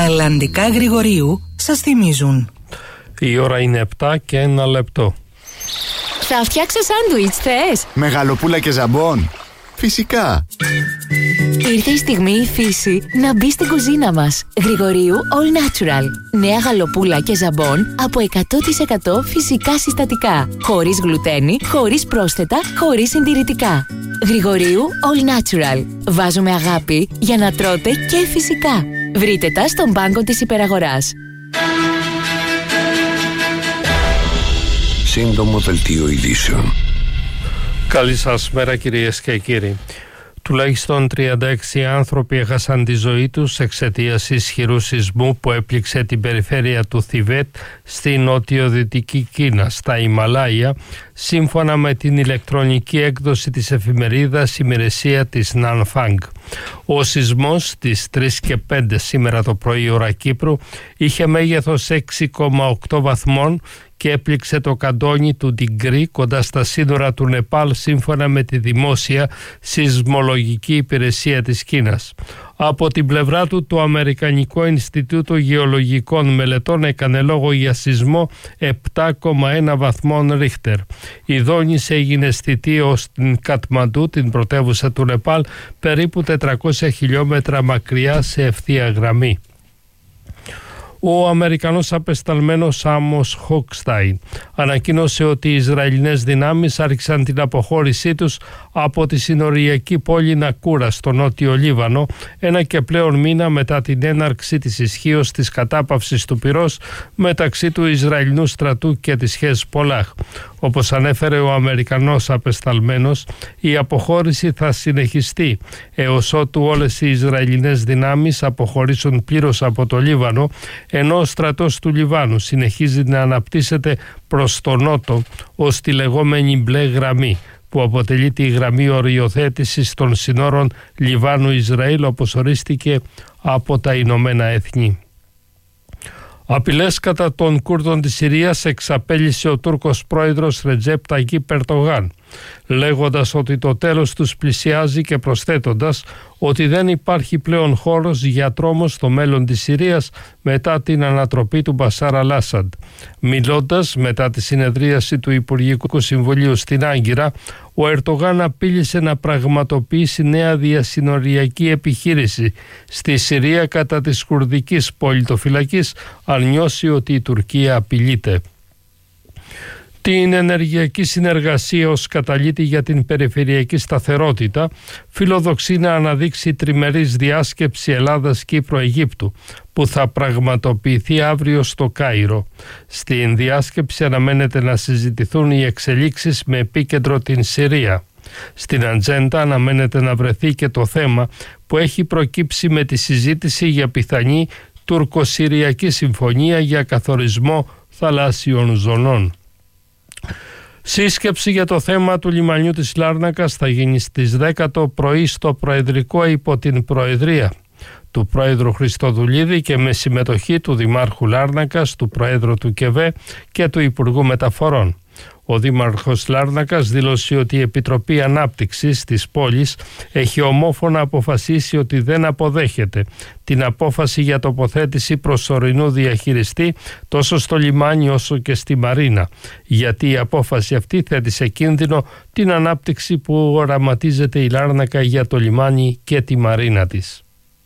Αλλαντικά Γρηγορίου σας θυμίζουν. Η ώρα είναι 7 και 1 λεπτό. Θα φτιάξω σάντουιτς, θες? Με γαλοπούλα και ζαμπόν? Φυσικά. Ήρθε η στιγμή η φύση να μπει στην κουζίνα μας. Γρηγορίου All Natural. Νέα γαλοπούλα και ζαμπόν από 100% φυσικά συστατικά. Χωρίς γλουτένι, χωρίς πρόσθετα, χωρίς συντηρητικά. Γρηγορίου All Natural. Βάζουμε αγάπη για να τρώτε και φυσικά. Βρείτε τα στον πάγκο της υπεραγοράς. Σύντομο δελτίο ειδήσεων. Καλή σας μέρα κυρίες και κύριοι. Τουλάχιστον 36 άνθρωποι έχασαν τη ζωή τους εξαιτίας ισχυρού σεισμού που έπληξε την περιφέρεια του Θιβέτ στη νότιο-δυτική Κίνα, στα Ιμαλάια, σύμφωνα με την ηλεκτρονική έκδοση της εφημερίδας Ημερησία της Νανφάνγκ. Ο σεισμός στις 3:05 σήμερα το πρωί ώρα Κύπρου είχε μέγεθος 6,8 βαθμών και έπληξε το καντόνι του Ντιγκρί κοντά στα σύνορα του Νεπάλ, σύμφωνα με τη δημόσια σεισμολογική υπηρεσία της Κίνας. Από την πλευρά του, το Αμερικανικό Ινστιτούτο Γεωλογικών Μελετών έκανε λόγο για σεισμό 7,1 βαθμών Ρίχτερ. Η δόνηση έγινε αισθητή ως την Κατμαντού, την πρωτεύουσα του Νεπάλ, περίπου 400 χιλιόμετρα μακριά σε ευθεία γραμμή. Ο Αμερικανός απεσταλμένος Άμος Χόκσταϊν ανακοίνωσε ότι οι Ισραηλινές δυνάμεις άρχισαν την αποχώρησή τους από τη συνοριακή πόλη Νακούρα στο νότιο Λίβανο, ένα και πλέον μήνα μετά την έναρξη της ισχύως της κατάπαυσης του πυρός μεταξύ του Ισραηλινού στρατού και της Χεσπολάχ. Όπως ανέφερε ο Αμερικανός απεσταλμένος, η αποχώρηση θα συνεχιστεί έως ότου όλες οι Ισραηλινές δυνάμεις αποχωρήσουν πλήρως από το Λίβανο, ενώ ο στρατός του Λιβάνου συνεχίζει να αναπτύσσεται προς το νότο ως τη λεγόμενη μπλε γραμμή, που αποτελεί τη γραμμή οριοθέτησης των συνόρων Λιβάνου-Ισραήλ, όπως ορίστηκε από τα Ηνωμένα Έθνη. Απειλές κατά των Κούρδων της Συρίας εξαπέλυσε ο Τούρκος πρόεδρος Ρετζέπ Ταγίπ Ερντογάν, λέγοντας ότι το τέλος τους πλησιάζει και προσθέτοντας ότι δεν υπάρχει πλέον χώρος για τρόμο στο μέλλον της Συρίας μετά την ανατροπή του Μπασάρ Αλ-Άσαντ. Μιλώντας μετά τη συνεδρίαση του Υπουργικού Συμβουλίου στην Άγκυρα, ο Ερντογάν απείλησε να πραγματοποιήσει νέα διασυνοριακή επιχείρηση στη Συρία κατά της κουρδικής πολιτοφυλακής αν νιώσει ότι η Τουρκία απειλείται. Την ενεργειακή συνεργασία ως καταλήτη για την περιφερειακή σταθερότητα φιλοδοξεί να αναδείξει τριμερής διάσκεψη Ελλάδας-Κύπρου-Αιγύπτου που θα πραγματοποιηθεί αύριο στο Κάιρο. Στην διάσκεψη αναμένεται να συζητηθούν οι εξελίξεις με επίκεντρο την Συρία. Στην ατζέντα αναμένεται να βρεθεί και το θέμα που έχει προκύψει με τη συζήτηση για πιθανή τουρκο-συριακή συμφωνία για καθορισμό θαλάσσιων ζωνών. Σύσκεψη για το θέμα του λιμανιού της Λάρνακας θα γίνει στις 10 το πρωί στο Προεδρικό υπό την Προεδρία του Πρόεδρου Χριστοδουλίδη και με συμμετοχή του Δημάρχου Λάρνακας, του Προέδρου του ΚΕΒΕ και του Υπουργού Μεταφορών. Ο Δήμαρχος Λάρνακας δήλωσε ότι η Επιτροπή Ανάπτυξης της πόλης έχει ομόφωνα αποφασίσει ότι δεν αποδέχεται την απόφαση για τοποθέτηση προσωρινού διαχειριστή τόσο στο λιμάνι όσο και στη Μαρίνα, γιατί η απόφαση αυτή θέτει σε κίνδυνο την ανάπτυξη που οραματίζεται η Λάρνακα για το λιμάνι και τη Μαρίνα της.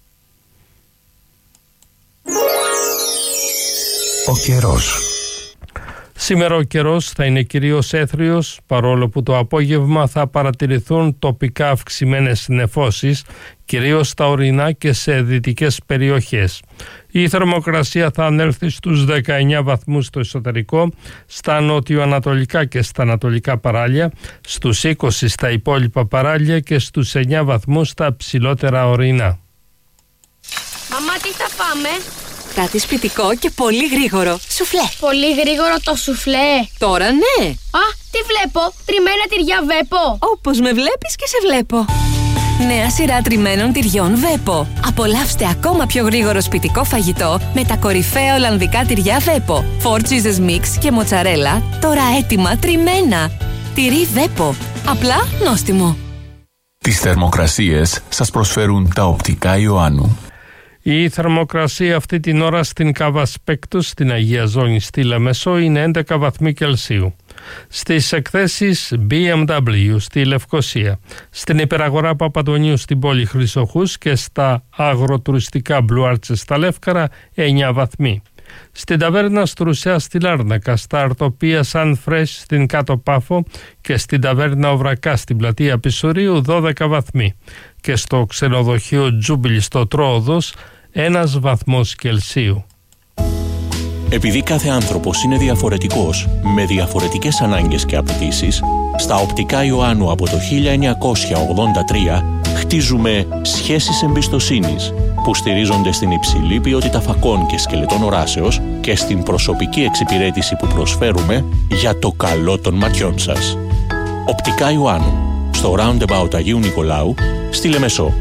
Ο καιρός. Σήμερα ο καιρός θα είναι κυρίως έθριος, παρόλο που το απόγευμα θα παρατηρηθούν τοπικά αυξημένες νεφώσεις, κυρίως στα ορεινά και σε δυτικές περιοχές. Η θερμοκρασία θα ανέλθει στους 19 βαθμούς στο εσωτερικό, στα νότιο-ανατολικά και στα ανατολικά παράλια, στους 20 στα υπόλοιπα παράλια και στους 9 βαθμούς στα ψηλότερα ορεινά. Μαμά, τι θα πάμε? Κάτι σπιτικό και πολύ γρήγορο. Σουφλέ. Πολύ γρήγορο το σουφλέ. Τώρα ναι. Α, τι βλέπω? Τριμμένα τυριά Βέπο. Όπως με βλέπεις και σε βλέπω. Νέα σειρά τριμμένων τυριών Βέπο. Απολαύστε ακόμα πιο γρήγορο σπιτικό φαγητό με τα κορυφαία ολλανδικά τυριά Βέπο. 4 cheeses mix και μοτσαρέλα, τώρα έτοιμα τριμμένα. Τυρί Βέπο. Απλά νόστιμο. Τις θερμοκρασίες σας προσφέρουν τα οπτικά Ιωάννου. Η θερμοκρασία αυτή την ώρα στην Καβασπέκτους, στην Αγία Ζώνη στη Λεμεσό, είναι 11 βαθμοί Κελσίου. Στις εκθέσεις BMW στη Λευκοσία, στην υπεραγορά Παπαντονίου στην πόλη Χρυσοχούς και στα αγροτουριστικά Blue Arches στα Λεύκαρα 9 βαθμοί. Στην ταβέρνα Στρουσιά στη Λάρνακα, στα αρτοπία Σαν Φρέσ στην Κάτω Πάφο και στην ταβέρνα Οβρακά στην πλατεία Πισουρίου 12 βαθμοί. Και στο ξενοδοχείο Τζούμπιλ στο Τρόοδος 1 βαθμός Κελσίου. Επειδή κάθε άνθρωπος είναι διαφορετικός, με διαφορετικές ανάγκες και απαιτήσεις, στα Οπτικά Ιωάννου από το 1983 χτίζουμε σχέσεις εμπιστοσύνης που στηρίζονται στην υψηλή ποιότητα φακών και σκελετών οράσεως και στην προσωπική εξυπηρέτηση που προσφέρουμε για το καλό των ματιών σας. Οπτικά Ιωάννου, στο Roundabout Αγίου Νικολάου, στη Λεμεσό.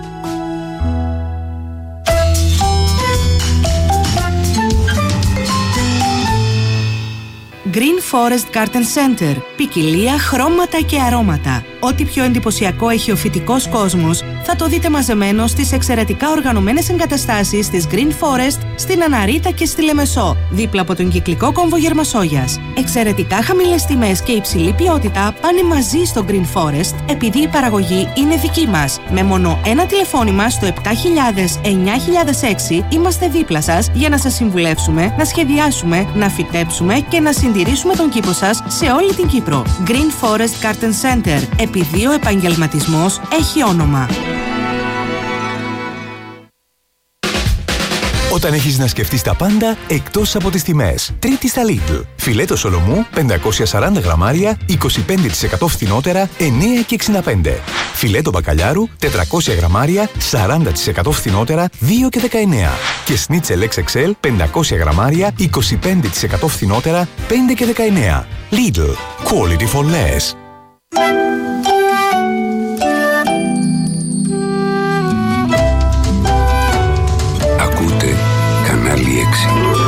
Green Forest Garden Center. Ποικιλία, χρώματα και αρώματα. Ό,τι πιο εντυπωσιακό έχει ο φυτικός κόσμος θα το δείτε μαζεμένο στις εξαιρετικά οργανωμένες εγκαταστάσεις της Green Forest στην Αναρίτα και στη Λεμεσό, δίπλα από τον κυκλικό κόμβο Γερμασόγιας. Εξαιρετικά χαμηλές τιμές και υψηλή ποιότητα πάνε μαζί στο Green Forest επειδή η παραγωγή είναι δική μας. Με μόνο ένα τηλεφώνημα στο 7000-9006 είμαστε δίπλα σας για να σας συμβουλεύσουμε, να σχεδιάσουμε, να φυτέψουμε και να συντηρήσουμε τον κήπο σας σε όλη την Κύπρο. Green Forest Garden Center. Επειδή ο επαγγελματισμός έχει όνομα. Όταν έχεις να σκεφτείς τα πάντα εκτός από τις τιμές. Τρίτη στα Lidl. Φιλέτο Σολομού 540 γραμμάρια, 25% φθηνότερα, 9,65. Φιλέτο Μπακαλιάρου 400 γραμμάρια, 40% φθηνότερα, 2,19. Και Σνίτσελ XXL 500 γραμμάρια, 25% φθηνότερα, 5,19. Lidl. Quality for less. Ακούτε κανάλι 6.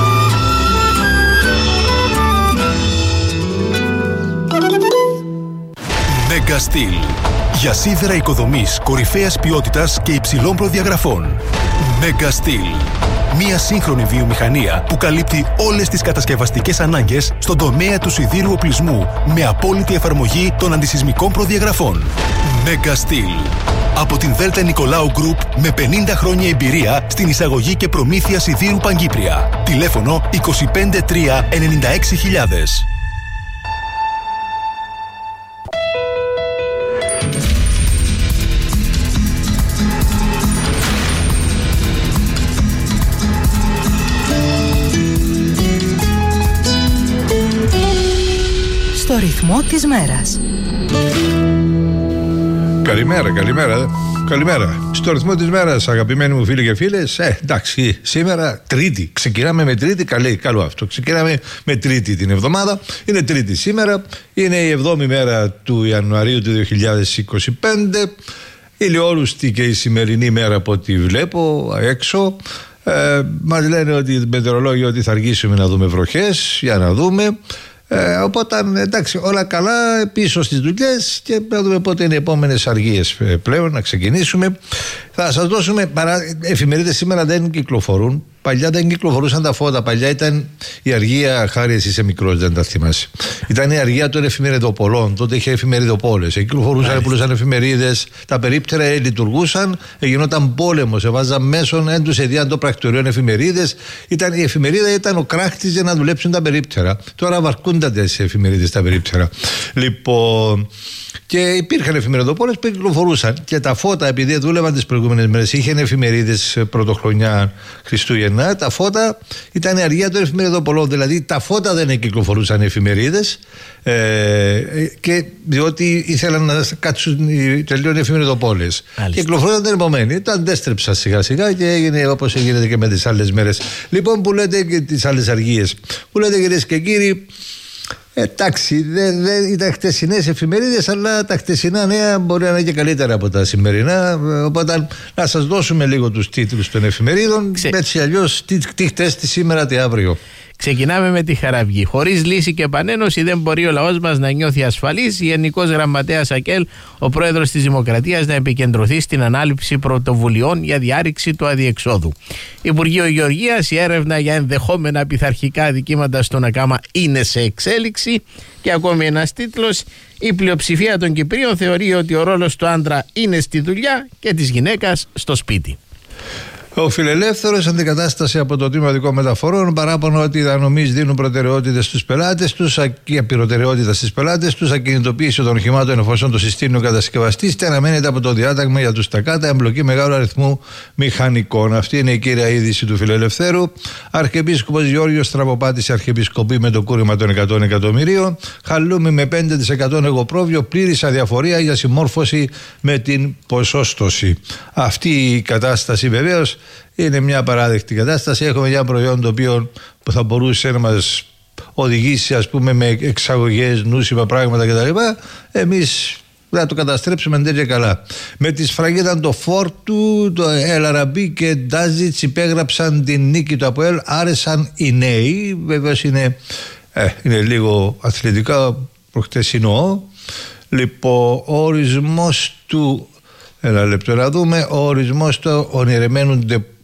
Mega Steel. Για σίδερα οικοδομής κορυφαίας ποιότητας και υψηλών προδιαγραφών. Mega Steel. Μια σύγχρονη βιομηχανία που καλύπτει όλες τις κατασκευαστικές ανάγκες στον τομέα του σιδήρου οπλισμού με απόλυτη εφαρμογή των αντισυσμικών προδιαγραφών. Mega Steel. Από την Δέλτα Νικολάου Group με 50 χρόνια εμπειρία στην εισαγωγή και προμήθεια σιδήρου Παγκύπρια. Τηλέφωνο 253 96000. Στο ρυθμό της μέρας. Καλημέρα. Στο ρυθμό της μέρας, αγαπημένοι μου φίλοι και φίλες. Εντάξει, σήμερα Τρίτη. Ξεκινάμε με Τρίτη. Καλό αυτό. Ξεκινάμε με Τρίτη την εβδομάδα. Είναι Τρίτη σήμερα. Είναι η 7η μέρα του Ιανουαρίου του 2025. Ηλιόλουστη και η σημερινή μέρα από ό,τι βλέπω έξω. Μας λένε ότι οι μετεωρολόγοι ότι θα αργήσουμε να δούμε βροχές. Για να δούμε. Οπότε εντάξει, όλα καλά, πίσω στις δουλειές και να δούμε πότε είναι οι επόμενες αργίες πλέον να ξεκινήσουμε. Θα σας δώσουμε εφημερίδες σήμερα δεν κυκλοφορούν. Παλιά δεν κυκλοφορούσαν τα φώτα. Παλιά ήταν η αργία, χάρη εσύ είσαι μικρός, δεν τα θυμάσαι. Ήταν η αργία των εφημεριδοπολών. Τότε είχε εφημεριδοπόλες. Κυκλοφορούσαν, πουλούσαν εφημερίδες. Τα περίπτερα λειτουργούσαν. Γινόταν πόλεμος. Εβάζαν μέσον έντους εδίαν των πρακτοριών εφημερίδες. Η εφημερίδα ήταν ο κράχτης για να δουλέψουν τα περίπτερα. Τώρα βαρκούνται τις εφημερίδες τα περίπτερα. Λοιπόν. Και υπήρχαν εφημεριδοπόλες που κυκλοφορούσαν. Και τα φώτα, επειδή δούλευαν τις προηγούμενες μέρες, είχαν εφημερίδες πρωτοχρονιά Χριστούγεννα. Τα φώτα ήταν η αργία των εφημεριδοπολών. Δηλαδή τα φώτα δεν κυκλοφορούσαν οι εφημερίδες, και διότι ήθελαν να κάτσουν τελείων οι εφημεριδοπόλες. Και κυκλοφορούσαν την επομένη. Το αντέστρεψα σιγά σιγά και έγινε όπως έγινε και με τις άλλες μέρες. Λοιπόν, που λέτε και τις άλλες αργίες. Που λέτε, κυρίες και κύριοι. Εντάξει, δεν ήταν χτεσινές εφημερίδες, αλλά τα χτεσινά νέα μπορεί να είναι και καλύτερα από τα σημερινά. Οπότε να σας δώσουμε λίγο τους τίτλους των εφημερίδων. Έτσι αλλιώς, τι χτες, τι σήμερα, τι αύριο. Ξεκινάμε με τη Χαραυγή. Χωρίς λύση και επανένωση δεν μπορεί ο λαός μας να νιώθει ασφαλής. Γενικός Γραμματέας ΑΚΕΛ, ο πρόεδρος της Δημοκρατίας, να επικεντρωθεί στην ανάληψη πρωτοβουλειών για διάρρηξη του αδιεξόδου. Υπουργείο Γεωργίας, η έρευνα για ενδεχόμενα πειθαρχικά αδικήματα στον ΑΚΑΜΑ είναι σε εξέλιξη. Και ακόμη ένας τίτλος: η πλειοψηφία των Κυπρίων θεωρεί ότι ο ρόλος του άντρα είναι στη δουλειά και της γυναίκας στο σπίτι. Ο Φιλελεύθερος, αντικατάσταση από το Τμήμα Δικών Μεταφορών, παράπονο ότι οι δανομείς δίνουν προτεραιότητες στους πελάτες τους, προτεραιότητα στις πελάτες τους, ακινητοποίηση των οχημάτων εφόσον το συστήνει ο κατασκευαστής, και αναμένεται από το διάταγμα για τους τακάτα εμπλοκή μεγάλου αριθμού μηχανικών. Αυτή είναι η κύρια είδηση του Φιλελευθέρου. Αρχιεπίσκοπος Γεώργιος στραβοπάτησε αρχιεπισκοπή με το κούρεμα των 100 εκατομμυρίων. Χαλούμι με 5% εγωπρόβιο, πλήρης αδιαφορία για συμμόρφωση με την ποσόστοση. Αυτή η κατάσταση βεβαίως είναι μια παράδεκτη κατάσταση. Έχουμε ένα προϊόν το οποίο που θα μπορούσε να μας οδηγήσει, ας πούμε, με εξαγωγές, νούσιμα πράγματα κτλ. Εμείς θα το καταστρέψουμε τέτοια καλά. Με τη σφραγίδα το Φόρτου, το LRB και Ντάζιτς υπέγραψαν την νίκη του ΑΠΟΕΛ. Άρεσαν οι νέοι. Βεβαίως είναι λίγο αθλητικά προχτεσινό. Λοιπόν, ο ορισμός του. Ένα λεπτό να δούμε. Ο ορισμός του ονειρεμένου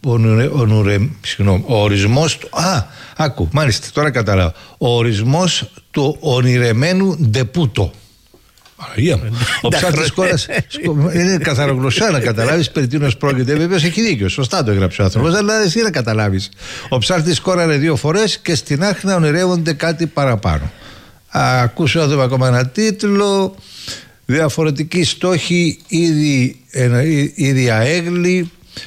ο ορισμός του. Άκου, μάλιστα, τώρα καταλάβω. Ο ορισμός του ονειρεμένου ντεπούτο. Ο ψάρτης κόρας είναι καθαρογλωσσά να καταλάβεις περί τίνος πρόκειται. Βεβαίως έχει δίκιο, σωστά το έγραψε ο άνθρωπος, αλλά εσύ να καταλάβεις. Ο ψάρτης κόραρε 2 φορές και στην άχνα ονειρεύονται κάτι παραπάνω. Ακούσω να δούμε ακόμα ένα τίτλο. Διαφορετικοί στόχοι ήδη αέγλοι.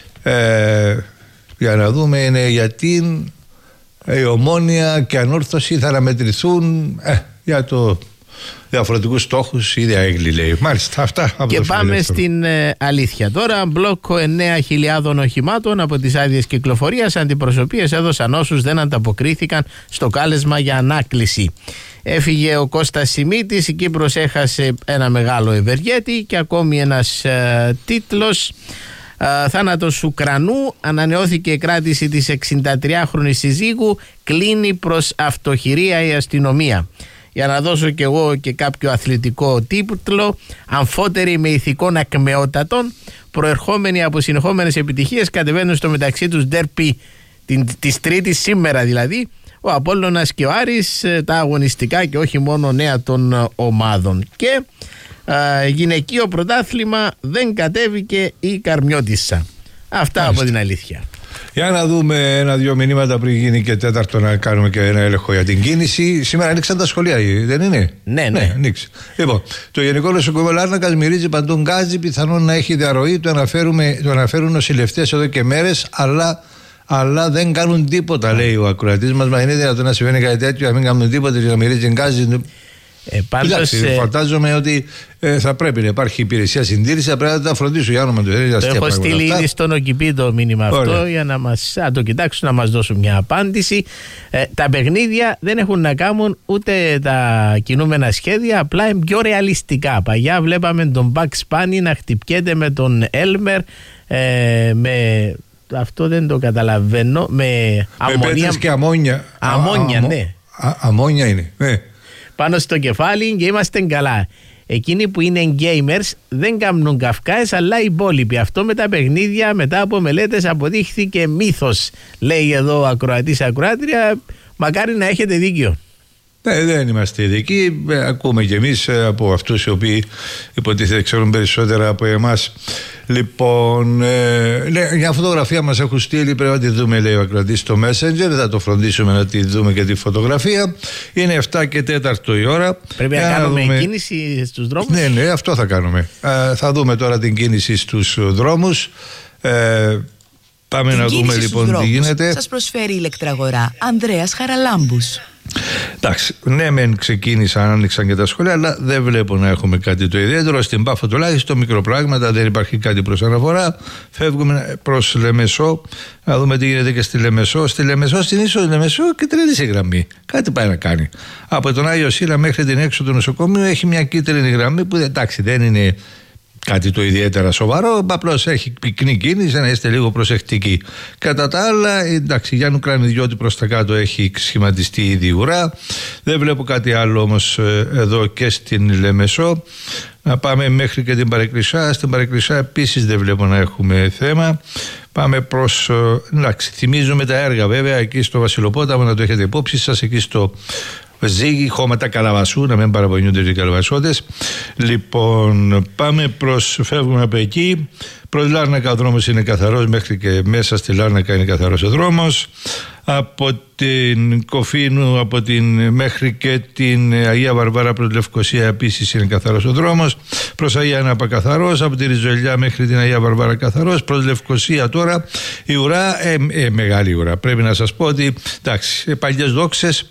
Για να δούμε, είναι γιατί η Ομόνοια και Ανόρθωση θα αναμετρηθούν για το διαφορετικούς στόχους ήδη αέγλοι, λέει. Μάλιστα, αυτά από και πάμε στην αλήθεια τώρα. Μπλόκο 9.000 οχημάτων από τις άδειες κυκλοφορίας. Αντιπροσωπείες έδωσαν όσους δεν ανταποκρίθηκαν στο κάλεσμα για ανάκληση. Έφυγε ο Κώστας Σιμίτης, η Κύπρος έχασε ένα μεγάλο ευεργέτη. Και ακόμη ένας τίτλος: θάνατος Ουκρανού, ανανεώθηκε η κράτηση της 63χρονης συζύγου, κλείνει προς αυτοχειρία η αστυνομία. Για να δώσω κι εγώ και κάποιο αθλητικό τίτλο: αμφότεροι με ηθικών ακμεότατων, προερχόμενοι από συνεχόμενες επιτυχίες, κατεβαίνουν στο μεταξύ τους ντέρπι της Τρίτης, σήμερα δηλαδή, ο Απόλλωνας και ο Άρης, τα αγωνιστικά και όχι μόνο νέα των ομάδων. Και γυναικείο πρωτάθλημα, δεν κατέβηκε η Καρμιώτισσα. Αυτά από την αλήθεια. Για να δούμε 1-2 μηνύματα πριν γίνει και τέταρτο, να κάνουμε και ένα έλεγχο για την κίνηση. Σήμερα ανοίξαν τα σχολεία, δεν είναι? Ναι. Ανοίξει. Λοιπόν, το Γενικό Νοσοκομείο Λάρνακας μυρίζει παντού γκάζι, πιθανόν να έχει διαρροή. Το αναφέρουν νοσηλευτές εδώ και μέρες, αλλά δεν κάνουν τίποτα, λέει ο ακροατής μας. Μα είναι δυνατόν να συμβαίνει κάτι τέτοιο, να μην κάνουν τίποτα και να μυρίζει γκάζι? Φαντάζομαι ότι θα πρέπει να υπάρχει υπηρεσία συντήρηση, θα πρέπει να τα φροντίσουν για όνομα του. Το έχω στείλει ήδη στον ΟΚΙΠΗ το μήνυμα αυτό, για να το κοιτάξουν, να μας δώσουν μια απάντηση. Τα παιχνίδια δεν έχουν να κάνουν ούτε τα κινούμενα σχέδια, απλά είναι πιο ρεαλιστικά. Παγιά βλέπαμε τον Bugs Bunny να χτυπιέται με τον Έλμερ, αυτό δεν το καταλαβαίνω, με πέτρες και αμμόνια. Ναι. Αμμόνια είναι, ναι. Πάνω στο κεφάλι και είμαστε καλά. Εκείνοι που είναι gamers δεν κάνουν καυκάες, αλλά οι υπόλοιποι. Αυτό με τα παιχνίδια, μετά από μελέτες, αποδείχθηκε μύθος, λέει εδώ ο ακροατής ακροάτρια. Μακάρι να έχετε δίκιο. Δεν είμαστε ειδικοί. Ακούμε κι εμείς από αυτούς οι οποίοι υποτίθεται ξέρουν περισσότερα από εμάς. Λοιπόν, μια φωτογραφία μας έχουν στείλει, πρέπει να τη δούμε, λέει ο ακροατής, στο Messenger. Θα το φροντίσουμε να τη δούμε και τη φωτογραφία. Είναι 7 και 4 η ώρα. Πρέπει να κάνουμε κίνηση στους δρόμους. Ναι, αυτό θα κάνουμε. Θα δούμε τώρα την κίνηση στους δρόμους. Πάμε να δούμε λοιπόν τι γίνεται. Σας προσφέρει η ηλεκτραγορά Ανδρέας Χαραλάμπους. Εντάξει, ναι, μεν ξεκίνησαν, άνοιξαν και τα σχολεία, αλλά δεν βλέπω να έχουμε κάτι το ιδιαίτερο. Στην Πάφο τουλάχιστον μικροπράγματα, δεν υπάρχει κάτι προς αναφορά. Φεύγουμε προς Λεμεσό, να δούμε τι γίνεται και στη Λεμεσό. Στη Λεμεσό, στην είσοδο Λεμεσό, κυτρινή η γραμμή. Κάτι πάει να κάνει. Από τον Άγιο Σύλλα μέχρι την έξοδο του νοσοκομείου έχει μια κίτρινη γραμμή που, εντάξει, δεν είναι κάτι το ιδιαίτερα σοβαρό, απλώς έχει πυκνή κίνηση, να είστε λίγο προσεκτικοί. Κατά τα άλλα, εντάξει, Γιάννου Κρανιδιώτη προς τα κάτω έχει σχηματιστεί ήδη ουρά. Δεν βλέπω κάτι άλλο όμως εδώ και στην Λεμεσό. Να πάμε μέχρι και την Παρεκκλησιά. Στην Παρεκκλησιά επίσης δεν βλέπω να έχουμε θέμα. Πάμε προς, εντάξει, θυμίζουμε τα έργα βέβαια εκεί στο Βασιλοπόταμο, να το έχετε υπόψη σας, εκεί στο Ζήγη, χώματα Καλαβασού, να μην παραπονιούνται οι Καλαβασότες. Λοιπόν, φεύγουμε από εκεί. Προς Λάρνακα ο δρόμος είναι καθαρός, μέχρι και μέσα στη Λάρνακα είναι καθαρός ο δρόμος. Από την Κοφίνου μέχρι και την Αγία Βαρβάρα προς Λευκοσία επίσης είναι καθαρός ο δρόμος. Προς Αγία Νάπα καθαρός, από τη Ριζολιά μέχρι την Αγία Βαρβάρα καθαρός. Προς Λευκοσία τώρα η ουρά, μεγάλη ουρά. Πρέπει να σας πω ότι, εντάξει, παλιές δόξες.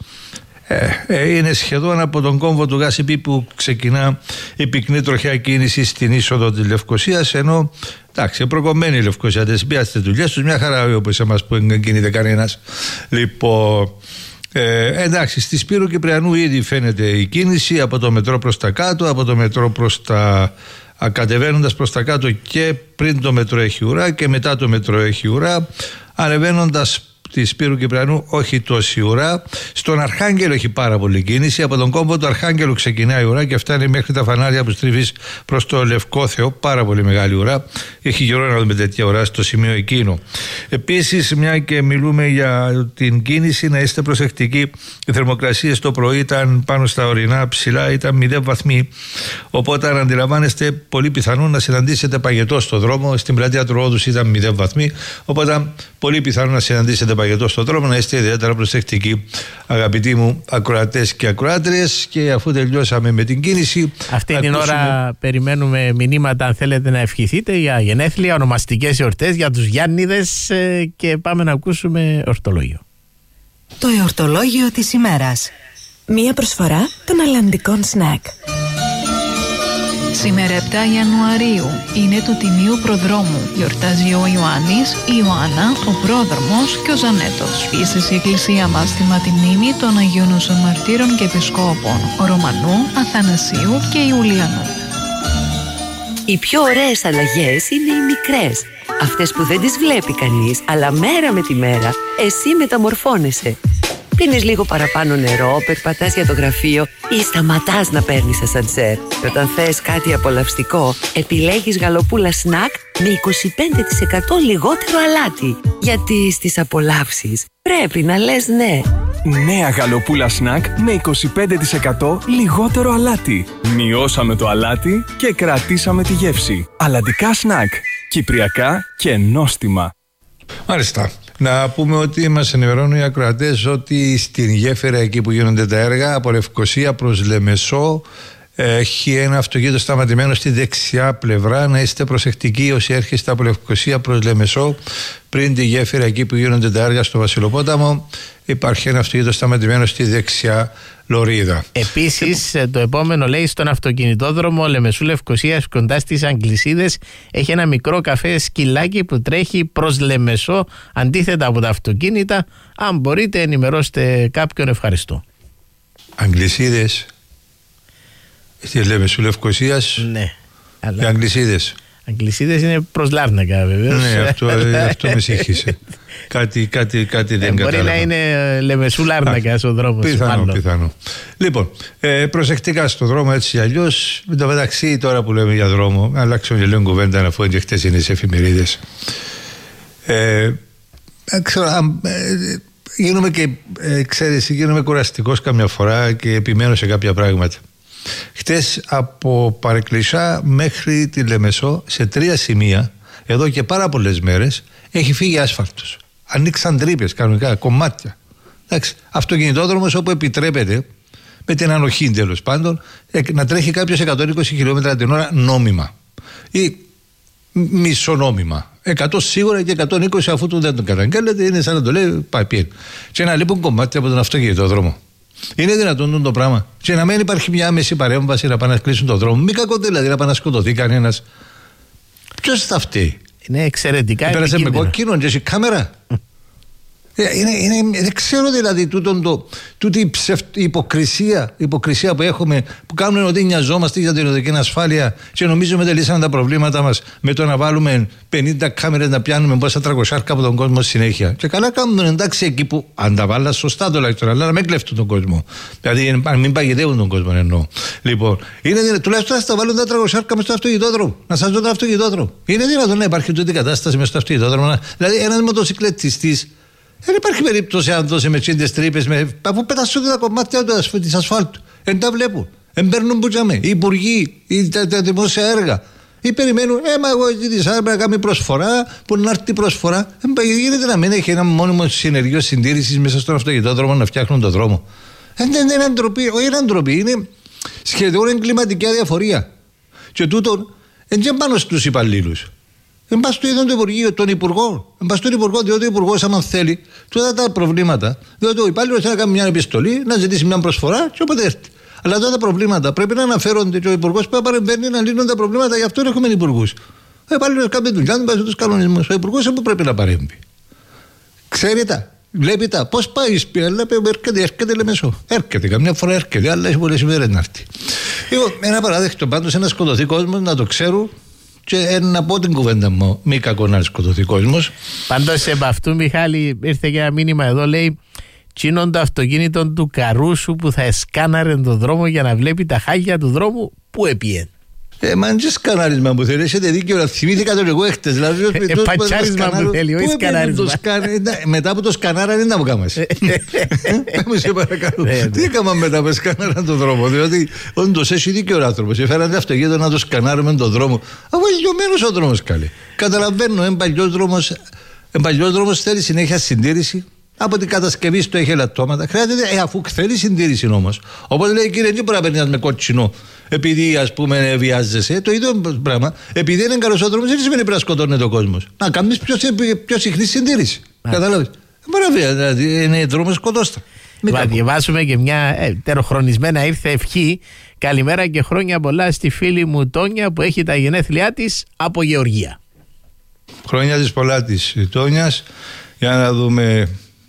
Είναι σχεδόν από τον κόμβο του Γάσιπη που ξεκινά η πυκνή τροχιά κίνηση στην είσοδο της Λευκοσίας, ενώ εντάξει, προκομμένη η Λευκοσία, δεν πιάσετε δουλειές τους, μια χαρά όπως εμάς που δεν κινείται κανένας. Λοιπόν, εντάξει, στη Σπύρου Κυπριανού ήδη φαίνεται η κίνηση από το μετρό προς τα κάτω, από το μετρό προς τα κατεβαίνοντας προς τα κάτω, και πριν το μετρό έχει ουρά και μετά το μετρό έχει ουρά. Ανεβαίνοντας τη Σπύρου Κυπριανού όχι τόση ουρά. Στον Αρχάγγελο έχει πάρα πολύ κίνηση. Από τον κόμβο του Αρχάγγελου ξεκινάει η ουρά και φτάνει μέχρι τα φανάρια που στρίβεις προς το Λευκό Θεό. Πάρα πολύ μεγάλη ουρά. Έχει καιρό να δούμε τέτοια ουρά στο σημείο εκείνο. Επίσης, μια και μιλούμε για την κίνηση, να είστε προσεκτικοί. Οι θερμοκρασίες το πρωί ήταν πάνω στα ορεινά ψηλά, ήταν 0 βαθμοί. Οπότε, αν αντιλαμβάνεστε, πολύ πιθανό να συναντήσετε παγετό στο δρόμο. Στην πλατεία του Ρόδους ήταν 0 βαθμοί. Οπότε, πολύ πιθανό να συναντήσετε παγετό στον δρόμο. Να είστε ιδιαίτερα προσεκτικοί, αγαπητοί μου ακροατές και ακροάτριες. Και αφού τελειώσαμε με την κίνηση, αυτή την ώρα περιμένουμε μηνύματα, αν θέλετε να ευχηθείτε για γενέθλια, ονομαστικές εορτές, για τους Γιάννηδες, και πάμε να ακούσουμε ορτολόγιο. Το εορτολόγιο της ημέρας. Μία προσφορά των αλλαντικών σνακ. Σήμερα 7 Ιανουαρίου είναι του Τιμίου Προδρόμου. Γιορτάζει ο Ιωάννης, η Ιωάννα, ο Πρόδρομος και ο Ζανέτος. Επίσης η Εκκλησία μας τιμά τη μνήμη των Αγίων Νοσών Μαρτύρων και Επισκόπων Ρωμανού, Αθανασίου και Ιουλιανού. Οι πιο ωραίες αλλαγές είναι οι μικρές. Αυτές που δεν τις βλέπει κανείς, αλλά μέρα με τη μέρα εσύ μεταμορφώνεσαι. Πίνεις λίγο παραπάνω νερό, περπατάς για το γραφείο ή σταματάς να παίρνεις ασανσέρ. Και όταν θες κάτι απολαυστικό, επιλέγεις γαλοπούλα σνακ με 25% λιγότερο αλάτι. Γιατί στις απολαύσεις πρέπει να λες ναι. Νέα γαλοπούλα σνακ με 25% λιγότερο αλάτι. Μειώσαμε το αλάτι και κρατήσαμε τη γεύση. Αλλαντικά σνακ. Κυπριακά και νόστιμα. Μάλιστα. Να πούμε ότι μας ενημερώνουν οι ακροατές ότι στην γέφυρα εκεί που γίνονται τα έργα, από Λευκοσία προς Λεμεσό, έχει ένα αυτοκίνητο σταματημένο στη δεξιά πλευρά. Να είστε προσεκτικοί όσοι έρχεστε από Λευκοσία προς Λεμεσό, πριν τη γέφυρα εκεί που γίνονται τα έργα στο Βασιλοπόταμο. Υπάρχει ένα αυτοκίνητο σταματημένο στη δεξιά λωρίδα. Επίσης, το επόμενο, λέει, στον αυτοκινητόδρομο Λεμεσού Λευκοσίας κοντά στις Αγγλισίδες έχει ένα μικρό καφέ σκυλάκι που τρέχει προς Λεμεσό αντίθετα από τα αυτοκίνητα. Αν μπορείτε, ενημερώστε κάποιον, ευχαριστώ. Αγγλισίδες στη Λεμεσού Λευκοσίας. Ναι, αλλά... οι Αγγλισίδες. Αγγλισίδες είναι προς Λάρνακα, βεβαίως. Ναι, αυτό με σύγχυσε. Κάτι δεν κατάλαβα. Μπορεί να είναι Λεμεσού Λάρνακα ο δρόμος. Πιθανό. Λοιπόν, προσεκτικά στο δρόμο, έτσι ή αλλιώς. Με το μεταξύ, τώρα που λέμε για δρόμο, αλλάξαμε και λίγο κουβέντα, αφού και χτες είναι στις εφημερίδες. Γίνομαι κουραστικός καμιά φορά και επιμένω σε κάποια πράγματα. Χτες από Παρεκκλησιά μέχρι τη Λεμεσό, σε 3 σημεία, εδώ και πάρα πολλές μέρες, έχει φύγει άσφαλτος. Ανοίξαν τρύπες κανονικά, κομμάτια. Εντάξει, αυτοκινητόδρομος όπου επιτρέπεται, με την ανοχή τέλος πάντων, να τρέχει κάποιος 120 χιλιόμετρα την ώρα νόμιμα ή μισονόμιμα. 100 σίγουρα και 120, αφού του δεν τον καταγγέλλεται, είναι σαν να το λέει πάει πιέν. Και να λείπουν κομμάτια από τον αυτοκινητόδρομο. Είναι δυνατόν το πράγμα? Και να μην υπάρχει μια άμεση παρέμβαση να πάνε να κλείσουν τον δρόμο. Μην κακό δηλαδή να πάνε να σκοτωθεί κανένας. Ποιος θα φταίει? Είναι εξαιρετικά επικίνδυνο. Πέρασε με κόκκινο και έχει κάμερα. Δεν ξέρω δηλαδή τούτη η υποκρισία που έχουμε, που κάνουν ότι νοιαζόμαστε για την οδική ασφάλεια και νομίζουμε ότι λύσαμε τα προβλήματα μας με το να βάλουμε 50 κάμερες να πιάνουμε πόσα 300 από τον κόσμο συνέχεια. Και καλά κάνουν, εντάξει, εκεί που αν τα βάλα σωστά τουλάχιστον, αλλά να μην κλέφτουν τον κόσμο. Δηλαδή, αν μην παγιδεύουν τον κόσμο, εννοώ. Λοιπόν, τουλάχιστον να τα βάλουν τα 300 μέσα στο αυτοκινητόδρομο. Να σας δω το αυτοκινητόδρομο. Είναι δυνατόν να υπάρχει τούτη κατάσταση μέσα στο αυτοκινητόδρομο? Δηλαδή, ένας μοτοσυκλετιστής. Δεν υπάρχει περίπτωση αν δώσει με τσίντες τρύπες, αφού πετάσσονται τα κομμάτια της ασφάλτου. Δεν τα βλέπουν. Δεν παίρνουν που τζάμε. Οι υπουργοί, τα δημόσια έργα. Ή περιμένουν, μα εγώ ζήτησα να κάνει προσφορά, που να έρθει προσφορά. Γίνεται να μην έχει ένα μόνιμο συνεργείο συντήρησης μέσα στον αυτοκινητόδρομο να φτιάχνουν τον δρόμο. Δεν είναι ντροπή. Όχι, είναι ντροπή. Είναι σχεδόν εγκληματική αδιαφορία. Και τούτο δεν πάνω στους υπαλλήλους. Εν πας του είδον το Υπουργείο, τον Υπουργό. Εν πας του Υπουργό, διότι ο Υπουργός, άμα θέλει, του έδωσε τα προβλήματα. Διότι ο υπάλληλος θέλει να κάνει μια επιστολή, να ζητήσει μια προσφορά και όποτε έρθει. Αλλά τότε τα προβλήματα πρέπει να αναφέρονται και ο Υπουργός που παρεμβαίνει να λύνουν τα προβλήματα, γι' αυτό έχουμε υπουργούς. Ο υπάλληλος κάνει δουλειά, δεν πάει στους κανονισμούς. Ο Υπουργός που πρέπει να παρέμβει. Ξέρει τα, βλέπει τα. Πώς πάει η σπιέλα, έρχεται λεμεσό. Έρχεται, καμιά φορά έρχεται, αλλά έχει πολλές ημέρες να έρθει. Ένα παράδειγμα πάντως, ένα σκοτωθεί κόσμο να το ξέρουν. Και να πω την κουβέντα μου, μη κακό να σκοτωθεί κόσμος. Πάντως επ' αυτού, Μιχάλη, ήρθε και ένα μήνυμα εδώ, λέει, τσίνον το αυτοκίνητο του Καρούσου που θα εσκάναρε τον δρόμο για να βλέπει τα χάγια του δρόμου που έπιεν. Μα είναι και σκανάρισμα που θέλει, έχετε δίκιο, θυμήθηκα τον εγώ έχτες. Πατσάρισμα που θέλει, όχι σκανάρισμα. Μετά από το σκανάρα δεν τα μου κάμας. Τι έκανα μετά από σκανάρα τον δρόμο, διότι όντως έχει δίκιο ο άνθρωπος. Έφεραν αυτοκίνητο να το σκανάρουμε τον δρόμο, αφού είναι λιωμένος ο δρόμος καλή. Καταλαβαίνω, εν παλιός δρόμος θέλει συνέχεια συντήρηση. Από την κατασκευή στο έχει ελαττώματα. Χρειάζεται, αφού θέλει συντήρηση όμως. Οπότε λέει, κύριε, δεν μπορεί να περνάς με κότσινο επειδή, ας πούμε, βιάζεσαι. Το ίδιο πράγμα. Επειδή είναι καλός ο δρόμος, δεν σημαίνει πρέπει να σκοτώνεται ο κόσμος. Να κάνεις πιο συχνή συντήρηση. Καταλάβεις. Δηλαδή, είναι δρόμος σκοτώστα. Θα διαβάσουμε και μια τεροχρονισμένα ήρθε ευχή. Καλημέρα και χρόνια πολλά στη φίλη μου Τόνια που έχει τα γενέθλιά της από Γεωργία. Χρόνια της πολλά της Τόνιας. Για να δούμε.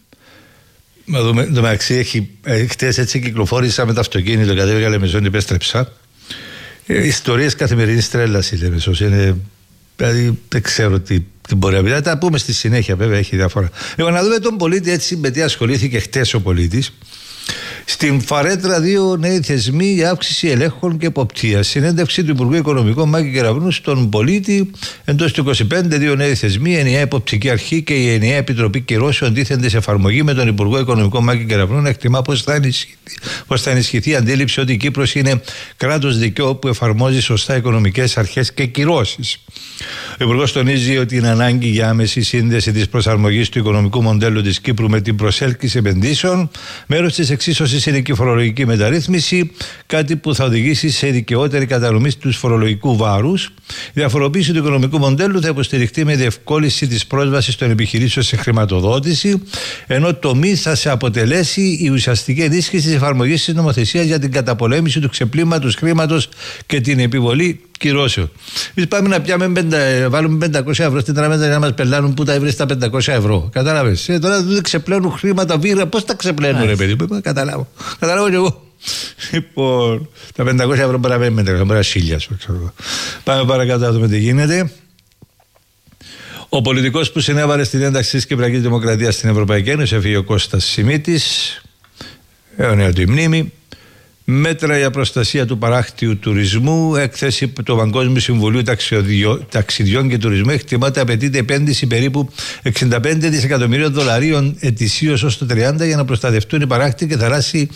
Το μεταξύ, χτες έτσι κυκλοφόρησα με το αυτοκίνητο, κατέβηκα Λεμεσόν και επέστρεψα. Ιστορίες καθημερινής τρέλας η Λεμεσός. Δηλαδή δεν ξέρω τι μπορεί να πει. Θα τα πούμε στη συνέχεια, βέβαια, έχει διάφορα. Να δούμε τον πολίτη έτσι, με τι ασχολήθηκε χτες ο πολίτης. Στην Φαρέτρα, 2 νέοι θεσμοί για αύξηση ελέγχων και εποπτείας. Συνέντευξη του Υπουργού Οικονομικών Μάκη Κεραυνού στον πολίτη. Εντός του 25, 2 νέοι θεσμοί, η ενιαία υποπτική αρχή και η ενιαία επιτροπή κυρώσεων τίθενται σε εφαρμογή με τον Υπουργό Οικονομικών Μάκη Κεραυνού να εκτιμά πώς θα ενισχυθεί η αντίληψη ότι η Κύπρος είναι κράτος δικαίου που εφαρμόζει σωστά οικονομικές αρχές και κυρώσεις. Ο Υπουργός τονίζει ότι είναι ανάγκη για άμεση σύνδεση της προσαρμογής του οικονομικού μοντέλου της Κύπρου με την προσέλκυση επενδύσεων. Μέρος της εξίσωσης είναι και η φορολογική μεταρρύθμιση, κάτι που θα οδηγήσει σε δικαιότερη κατανομή του φορολογικού βάρους. Η διαφοροποίηση του οικονομικού μοντέλου θα υποστηριχτεί με διευκόλυνση της πρόσβασης των επιχειρήσεων σε χρηματοδότηση, ενώ τομή θα σε αποτελέσει η ουσιαστική ενίσχυση της εφαρμογής της νομοθεσίας για την καταπολέμηση του ξεπλήματος χρήματος και την επιβολή κυρώσεων. Εμείς πάμε να βάλουμε 500 ευρώ στην τράπεζα για να μας πελάνουν πού τα έβρες τα 500 ευρώ. Κατάλαβες. Τώρα δεν ξεπλένουν χρήματα βήρα. Πώς τα ξεπλένουν, ρε παιδί μου. Καταλάβω κι εγώ. Λοιπόν, τα 500 ευρώ μπορεί να μην μπορεί να 1000. Πάμε παρακάτω να δούμε τι γίνεται. Ο πολιτικός που συνέβαλε στην ένταξη της Κυπριακής Δημοκρατίας στην Ευρωπαϊκή Ένωση, έφυγε ο Κώστας Σιμίτης. Αιώνια του η μνήμη. Μέτρα για προστασία του παράκτιου τουρισμού. Έκθεση του Παγκόσμιου Συμβουλίου Ταξιδιών και Τουρισμού εκτιμάται απαιτείται επένδυση περίπου 65 δισεκατομμυρίων δολαρίων ετησίως ως το 30 για να προστατευτούν οι παράκτιοι και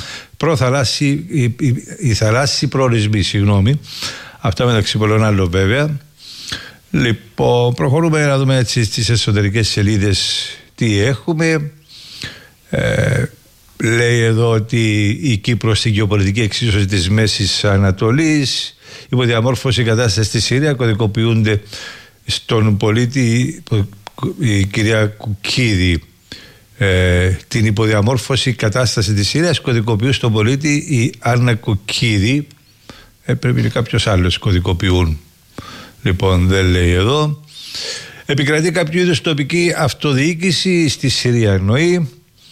οι θαλάσσιοι προορισμοί. Αυτά μεταξύ πολλών άλλων βέβαια. Λοιπόν, προχωρούμε να δούμε έτσι στις εσωτερικές σελίδες τι έχουμε. Λέει εδώ ότι η Κύπρος στην γεωπολιτική εξίσωση της Μέσης Ανατολής, υποδιαμόρφωση κατάσταση στη Συρία, κωδικοποιούνται στον πολίτη η κυρία Κουκίδη. Την υποδιαμόρφωση κατάσταση της Συρίας κωδικοποιούν στον πολίτη η Άννα Κουκίδη. Πρέπει να κάποιος άλλος κωδικοποιούν. Λοιπόν, δεν λέει εδώ. Επικρατεί κάποιο είδους τοπική αυτοδιοίκηση στη Συρία, εννοεί.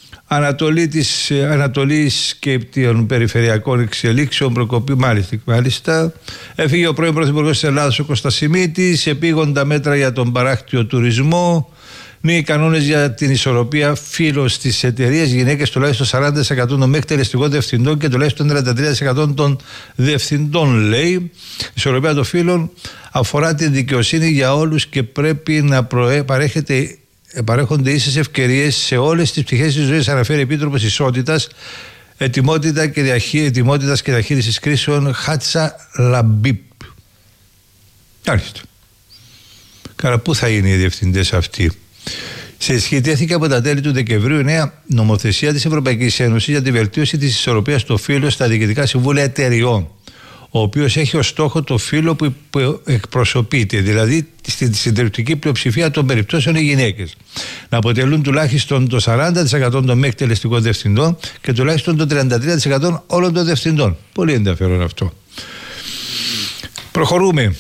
Ανατολής και των περιφερειακών εξελίξεων προκοπή, μάλιστα. Έφυγε ο πρώην Πρωθυπουργός της Ελλάδας ο Κωστασιμίτης, επίγοντα μέτρα για τον παράκτιο τουρισμό, νέοι κανόνες για την ισορροπία φύλων στις εταιρείες, γυναίκες τουλάχιστον 40% των μέχρι τελεστικών διευθυντών και τουλάχιστον 33% των διευθυντών, λέει. Η ισορροπία των φύλων αφορά την δικαιοσύνη για όλους και πρέπει να παρέχονται ίσες ευκαιρίες σε όλες τις πτυχές της ζωής, αναφέρει Επίτροπος Ισότητας, Ετοιμότητας και Διαχείρισης Κρίσεων Χάτσα Λαμπίπ. Άρχιστε. Καλά, πού θα είναι οι διευθυντές αυτοί? Σε ισχύ τέθηκε από τα τέλη του Δεκεμβρίου νέα νομοθεσία της Ευρωπαϊκής Ένωσης για τη βελτίωση της ισορροπίας των φύλων στα διοικητικά συμβούλια εταιριών, ο οποίος έχει ως στόχο το φύλο που εκπροσωπείται, δηλαδή στην συντριπτική πλειοψηφία των περιπτώσεων οι γυναίκες, να αποτελούν τουλάχιστον το 40% των μέχρι τελεστικών διευθυντών και τουλάχιστον το 33% όλων των διευθυντών. Πολύ ενδιαφέρον αυτό. Προχωρούμε.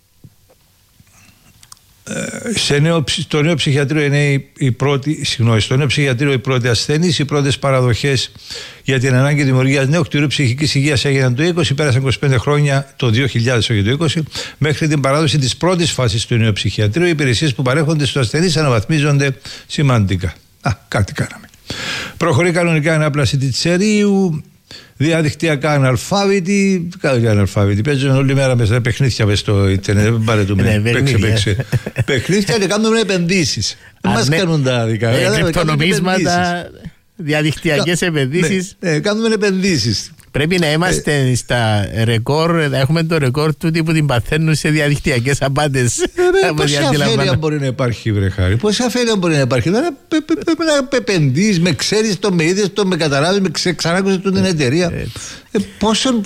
Στο νέο ψυχιατρίο είναι στο νέο ψυχιατρίο οι πρώτοι ασθενείς, οι πρώτες παραδοχές για την ανάγκη δημιουργίας νέου κτηρίου ψυχικής υγείας έγιναν το 20, πέρασαν 25 χρόνια, το 2000 όχι το 20, μέχρι την παράδοση της πρώτης φάσης του νέου ψυχιατρίου. Οι υπηρεσίες που παρέχονται στους ασθενείς αναβαθμίζονται σημαντικά. Κάτι κάναμε. Προχωρεί κανονικά η ανάπλαση της Τσερίου. Διαδικτυακά αναλφάβητοι. Κάτι αναλφάβητοι. Παίζουν όλη μέρα μέσα παιχνίδια μες στο Ιντερνετ. Δεν παρετούμε. Παίξε. Παιχνίδια και κάνουμε επενδύσεις. Δεν μας κάνουν τα δικά. Κρυπτονομίσματα, διαδικτυακές επενδύσεις. Κάνουμε επενδύσεις. Πρέπει να είμαστε στα ρεκόρ, να έχουμε το ρεκόρ του τύπου την παθαίνουν σε διαδικτυακές απάντες. Πόση αφέλεια μπορεί να υπάρχει, βρε Χάρη? Πόση αφέλεια μπορεί να υπάρχει? Πρέπει να επενδύεις, με ξέρεις το, με είδες το, με καταλάβεις, με ξανάκουσες την εταιρεία. Πόσο.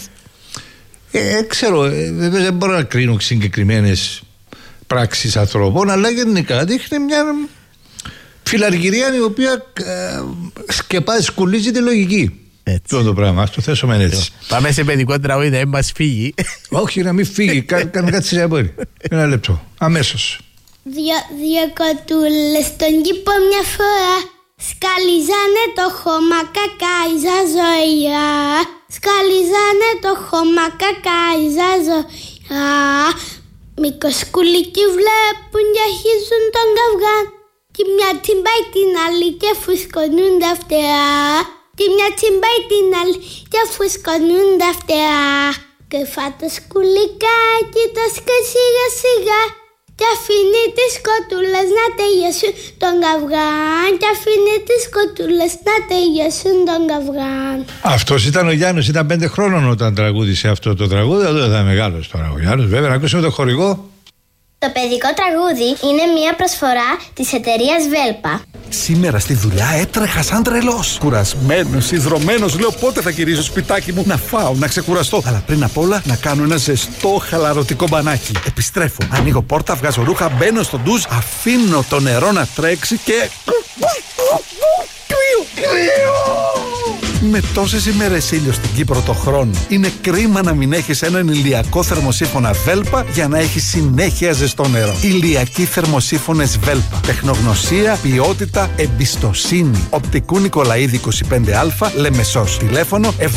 Ξέρω, βέβαια δεν μπορώ να κρίνω συγκεκριμένες πράξεις ανθρώπων, αλλά γενικά δείχνει μια φιλαργυρία η οποία σκεπάζει, σκουλίζει τη λογική. Αυτό το πράγμα, ας το θέσουμε έτσι. Πάμε σε παιδικό τραγούδι, δεν μας φύγει. Όχι, να μην φύγει, κάνε κάτι σε μπορεί. Ένα λεπτό, αμέσως. Δύο κοτούλες στον κήπο μια φορά σκαλίζανε το χώμα κακάιζα ζωιά. Σκαλίζανε το χώμα κακάιζα ζωιά. Μικροσκουλικοί βλέπουν και αρχίζουν τον καυγάν. Τη μια τσιμπάει την άλλη και φουσκωνούν τα φτερά. Τη μια τσιμπάει την άλλη και φουσκωνούν τα φτερά. Κρυφά το σκουλικάκι το σιγά σιγά και αφήνει τις κοτούλες να τελειώσουν τον καυγάν. Και αφήνει τις κοτούλες να τελειώσουν τον καυγάν. Αυτός ήταν ο Γιάννος, ήταν 5 χρόνων όταν τραγούδισε αυτό το τραγούδι. Εδώ θα είναι μεγάλος τώρα ο Γιάννος. Βέβαια, να ακούσουμε το χορηγό. Το παιδικό τραγούδι είναι μια προσφορά της εταιρείας Βέλπα. Σήμερα στη δουλειά έτρεχα σαν τρελός. Κουρασμένος, ιδρωμένος, λέω πότε θα γυρίσω σπιτάκι μου να φάω, να ξεκουραστώ. Αλλά πριν απ' όλα να κάνω ένα ζεστό χαλαρωτικό μπανάκι. Επιστρέφω, ανοίγω πόρτα, βγάζω ρούχα, μπαίνω στο ντουζ, αφήνω το νερό να τρέξει και... Με τόσες ημέρες ήλιο στην Κύπρο το χρόνο, είναι κρίμα να μην έχεις έναν ηλιακό θερμοσύφωνα Βέλπα για να έχεις συνέχεια ζεστό νερό. Ηλιακοί θερμοσύφωνες Βέλπα. Τεχνογνωσία, ποιότητα, εμπιστοσύνη. Οπτικού Νικολαίδη 25Α, Λεμεσός. Τηλέφωνο 70 00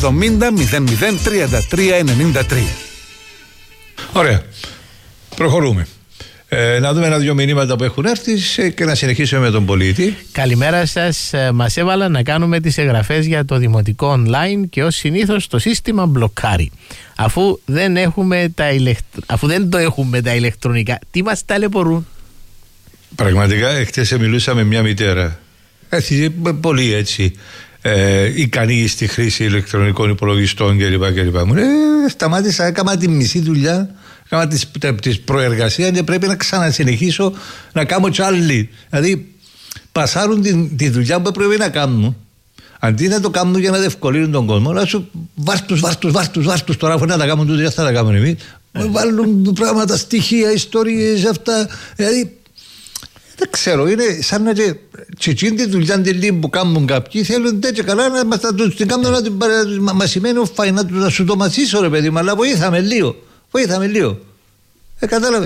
33 93. Ωραία. Προχωρούμε. Να δούμε 1-2 μηνύματα που έχουν έρθει και να συνεχίσουμε με τον πολίτη. Καλημέρα σας. Μας έβαλαν να κάνουμε τις εγγραφές για το δημοτικό online και ως συνήθως το σύστημα μπλοκάρει. Αφού δεν το έχουμε τα ηλεκτρονικά, τι μας ταλαιπωρούν? Πραγματικά, χτες μιλούσα με μια μητέρα. Πολύ έτσι ικανή στη χρήση ηλεκτρονικών υπολογιστών κλπ. Μου λέει, σταμάτησα, έκανα τη μισή δουλειά. Κάμα της προεργασία και πρέπει να ξανασυνεχίσω να κάνω κι άλλη. Δηλαδή πασάρουν τη δουλειά που πρέπει να κάνουν. Αντί να το κάνουν για να διευκολύνουν τον κόσμο, να σου βάρτους τώρα, αφού να τα κάνουν τούτοι, αυτά τα κάνουν εμείς. Βάλουν πράγματα, στοιχεία, ιστορίες, αυτά. Δηλαδή δεν ξέρω, είναι σαν να τσιτσίν τη δουλειά που κάνουν κάποιοι, θέλουν τέτοια καλά να μας την κάνουν, να μας σημαίνει ο φαϊ, να σου το μασίσω ρε παιδί μου, αλλά βοήθαμε λίγο. Κατάλαβε.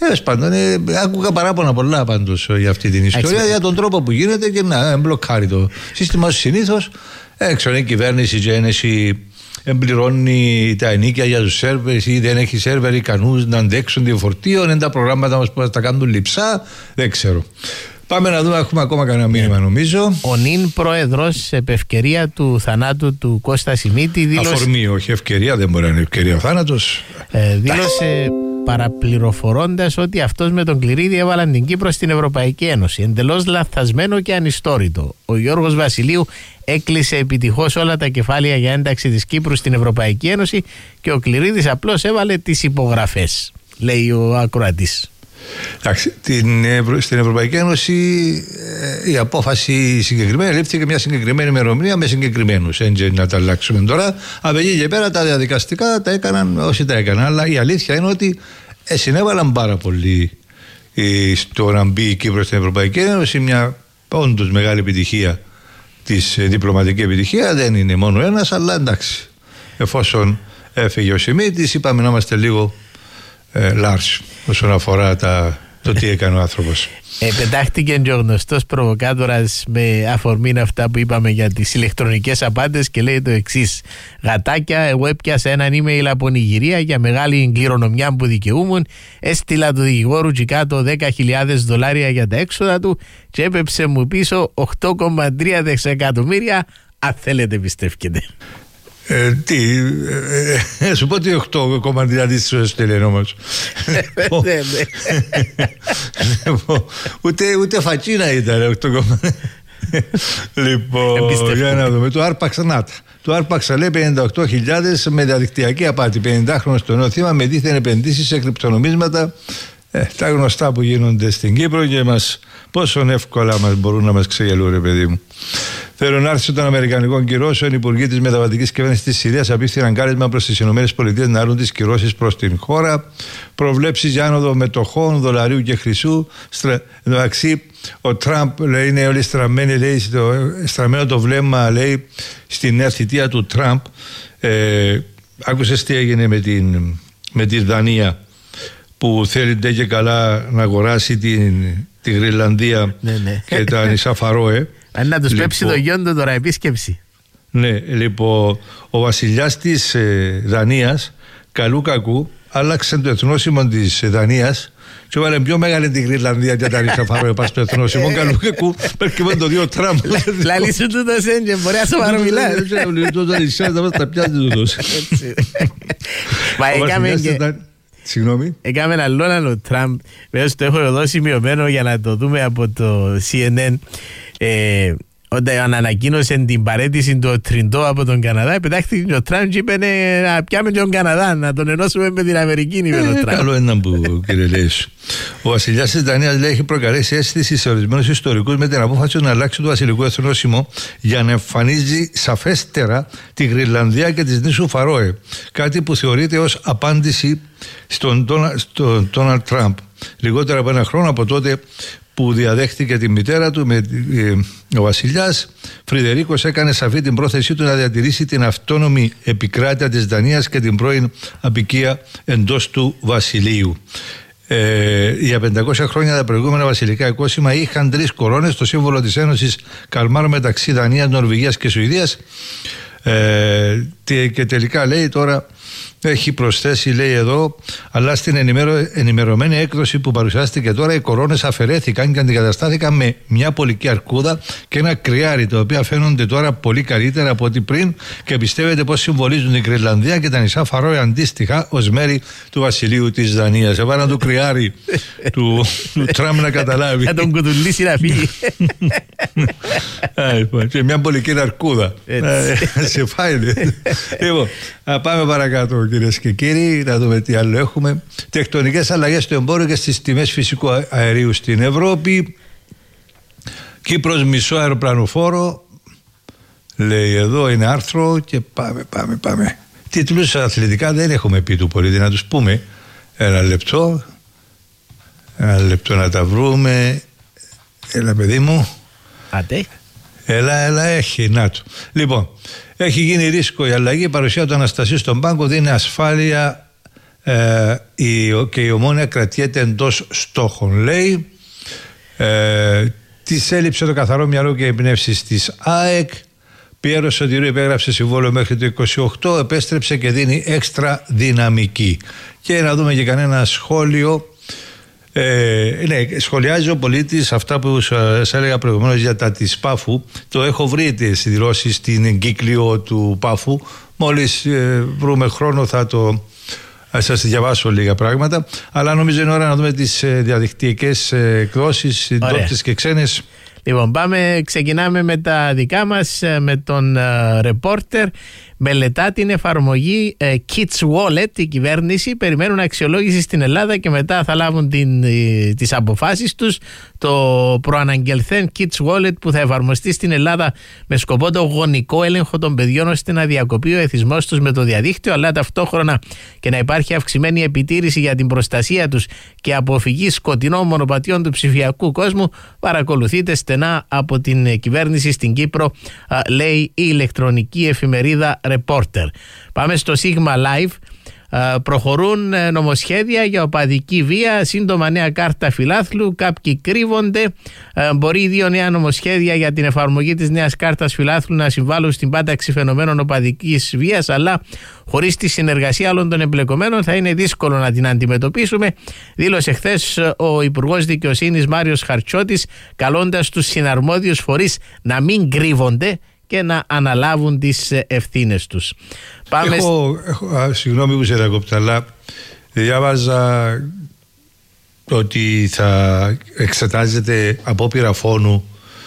Πάντων, άκουγα παράπονα πολλά πάντως για αυτή την ιστορία, για τον τρόπο που γίνεται και να μπλοκάρει το σύστημα συνήθως. Έξω η κυβέρνηση και εμπληρώνει τα ενίκια για τους σερβερ ή δεν έχει σερβερ ικανούς να αντέξουν τη φορτίο, είναι τα προγράμματα μας που θα τα κάνουν λειψά, δεν ξέρω. Πάμε να δούμε, έχουμε ακόμα κανένα μήνυμα νομίζω. Ο νυν πρόεδρος επ' ευκαιρία του θανάτου του Κώστα Σιμίτη δήλωσε... Αφορμή, όχι ευκαιρία, δεν μπορεί να είναι ευκαιρία ο θάνατος. Δήλωσε παραπληροφορώντας ότι αυτός με τον Κληρίδη έβαλαν την Κύπρο στην Ευρωπαϊκή Ένωση. Εντελώς λαθασμένο και ανιστόρητο. Ο Γιώργος Βασιλείου έκλεισε επιτυχώς όλα τα κεφάλαια για ένταξη της Κύπρου στην Ευρωπαϊκή Ένωση και ο Κληρίδης απλώς έβαλε τις υπογραφές, λέει ο ακροατής. Εντάξει, στην Ευρωπαϊκή Ένωση η απόφαση συγκεκριμένη λήφθηκε μια συγκεκριμένη ημερομηνία με συγκεκριμένους. Έτσι να τα αλλάξουμε τώρα. Από εκεί και πέρα τα διαδικαστικά τα έκαναν όσοι τα έκαναν. Αλλά η αλήθεια είναι ότι συνέβαλαν πάρα πολύ στο να μπει η Κύπρος στην Ευρωπαϊκή Ένωση. Μια όντως μεγάλη επιτυχία, της διπλωματική επιτυχία. Δεν είναι μόνο ένας, αλλά εντάξει. Εφόσον έφυγε ο Σιμίτης, είπαμε να είμαστε λίγο Λάρς όσον αφορά το τι έκανε ο άνθρωπος. Πετάχτηκε και ο γνωστός προβοκάτορας με αφορμή αυτά που είπαμε για τις ηλεκτρονικές απάντες και λέει το εξής: γατάκια, εγώ έπιασα έναν email από Νιγηρία για μεγάλη κληρονομιά που δικαιούμουν, έστειλα του δικηγόρου και κάτω $10,000 για τα έξοδα του και έπεψε μου πίσω 8,3 δισεκατομμύρια, αν θέλετε πιστεύετε. Σου πω ότι 8,3 δις στέλνει όμως. Ούτε φατσίνα ήταν 8,3. Λοιπόν, για να δούμε. Το άρπαξα Το άρπαξα λέει 58.000 με διαδικτυακή απάτη. 50χρονο στο νέο θύμα με δίθεν επενδύσεις σε κρυπτονομίσματα. Τα γνωστά που γίνονται στην Κύπρο και πόσο εύκολα μπορούν να μας ξεγελούν, ρε παιδί μου. Θέλουν άρση των Αμερικανικών κυρώσεων. Οι υπουργοί της μεταβατικής κυβέρνησης της Συρίας απίφθηναν κάλεσμα προς τις ΗΠΑ να άρουν τις κυρώσεις προς την χώρα. Προβλέψεις για άνοδο μετοχών, δολαρίου και χρυσού. Εντάξει, ο Τραμπ λέει, είναι όλοι στραμμένοι, λέει, στραμμένο το βλέμμα, λέει, στη νέα θητεία του Τραμπ. Άκουσες τι έγινε με τη Δανία, που θέλει ντε και καλά να αγοράσει τη Γρυλανδία και τα νησά Φαρόε. Αν να τους πέψει το γιόντο τώρα επίσκεψη. Ναι, λοιπόν, ο βασιλιάς της Δανίας, καλού κακού, άλλαξε το εθνόσημο της Δανίας και έβαλε πιο μεγάλη την Γρυλανδία και τα νησά Φαρόε πας στο εθνόσημο, καλού κακού, πέρκε με το δύο Τραμπ. Λαλή σου τούτος έντια, μπορεί να σοβαρό μιλάει. Τούτο νησιά θα μας τα πιάσει τούτος. Μα έκαμε και... Συγγνώμη. Έκαμε ένα άλλο Τραμπ. Βέβαια το έχω εδώ σημειωμένο για να το δούμε από το CNN. Όταν ανακοίνωσε την παρέτηση του Τριντό από τον Καναδά, πετάχτηκε ο Τραμπ και είπε να πιάμε τον Καναδά, να τον ενώσουμε με την Αμερική. Καλό ένα που, κύριε Λέης. Ο βασιλιάς της Δανίας, λέει, έχει προκαλέσει αίσθηση σε ορισμένους ιστορικούς με την απόφαση να αλλάξει το βασιλικό εθνόσημο για να εμφανίζει σαφέστερα τη Γρυλανδία και τις νήσου Φαρόε. Κάτι που θεωρείται ως απάντηση στον Ντόναλντ Τραμπ. Λιγότερα από ένα χρόνο από τότε που διαδέχτηκε τη μητέρα του, ο βασιλιάς Φρυδερίκος έκανε σαφή την πρόθεσή του να διατηρήσει την αυτόνομη επικράτεια της Δανίας και την πρώην απικία εντός του βασιλείου. Για 500 χρόνια τα προηγούμενα βασιλικά οικόσημα είχαν 3 κορώνες, το σύμβολο της Ένωσης Καλμάρ μεταξύ Δανίας, Νορβηγίας και Σουηδίας, και τελικά, λέει, τώρα έχει προσθέσει, λέει εδώ, αλλά στην ενημερωμένη έκδοση που παρουσιάστηκε τώρα, οι κορώνες αφαιρέθηκαν και αντικαταστάθηκαν με μια πολική αρκούδα και ένα κρυάρι, τα οποία φαίνονται τώρα πολύ καλύτερα από ό,τι πριν και πιστεύετε πως συμβολίζουν την Γρυλανδία και τα νησά Φαρόε αντίστοιχα ως μέρη του βασιλείου της Δανίας. Έβαλαν το κρυάρι του Τραμπ να καταλάβει. Να τον κουτουλήσει να φύγει. Και μια πολική αρκούδα. Σε φάει. Λοιπόν, πάμε παρακάτω, κυρίες και κύριοι, να δούμε τι άλλο έχουμε. Τεκτονικές αλλαγές στο εμπόριο και στις τιμές φυσικού αερίου στην Ευρώπη. Κύπρος μισό αεροπλανοφόρο, λέει εδώ, είναι άρθρο και πάμε. Τίτλους αθλητικά δεν έχουμε πει του πολύ, να τους πούμε. Ένα λεπτό να τα βρούμε. Έλα, παιδί μου. Άντε. Έλα, έχει, να του. Λοιπόν, έχει γίνει ρίσκο η αλλαγή. Η παρουσία του Αναστασίου στον πάγκο δίνει ασφάλεια και η Ομόνοια κρατιέται εντός στόχων. Λέει, της έλειψε το καθαρό μυαλό και εμπνεύσεις της ΑΕΚ. Πιέρο Σωτηρίου υπέγραψε συμβόλαιο μέχρι το 28, επέστρεψε και δίνει έξτρα δυναμική. Και να δούμε και κανένα σχόλιο. Σχολιάζει ο πολίτης αυτά που σας έλεγα προηγουμένως για τα της Πάφου. Το έχω βρει τις δηλώσεις στην εγκύκλιο του Πάφου. Μόλις βρούμε χρόνο θα σας διαβάσω λίγα πράγματα. Αλλά νομίζω είναι ώρα να δούμε τις διαδικτυακές εκδόσεις, ντόπιες και ξένες. Λοιπόν, ξεκινάμε με τα δικά μας, με τον ρεπόρτερ. Μελετά την εφαρμογή Kids Wallet, η κυβέρνηση. Περιμένουν αξιολόγηση στην Ελλάδα και μετά θα λάβουν τις αποφάσεις τους. Το προαναγγελθέν Kids Wallet που θα εφαρμοστεί στην Ελλάδα με σκοπό το γονικό έλεγχο των παιδιών ώστε να διακοπεί ο εθισμός τους με το διαδίκτυο, αλλά ταυτόχρονα και να υπάρχει αυξημένη επιτήρηση για την προστασία τους και αποφυγή σκοτεινών μονοπατιών του ψηφιακού κόσμου, παρακολουθείται στενά από την κυβέρνηση στην Κύπρο, λέει η ηλεκτρονική εφημερίδα Reporter. Πάμε στο Sigma Live. Προχωρούν νομοσχέδια για οπαδική βία, σύντομα νέα κάρτα φιλάθλου, κάποιοι κρύβονται. Μπορεί 2 νέα νομοσχέδια για την εφαρμογή της νέας κάρτας φιλάθλου να συμβάλλουν στην πάταξη φαινομένων οπαδικής βίας, αλλά χωρίς τη συνεργασία όλων των εμπλεκομένων θα είναι δύσκολο να την αντιμετωπίσουμε, δήλωσε χθες ο Υπουργός Δικαιοσύνης Μάριος Χαρτσότης, καλώντας τους συναρμόδιους φορείς να μην κρύβονται και να αναλάβουν τις ευθύνες τους. Συγγνώμη που σε διακόπτω, αλλά διάβαζα ότι θα εξετάζεται απόπειρα φόνου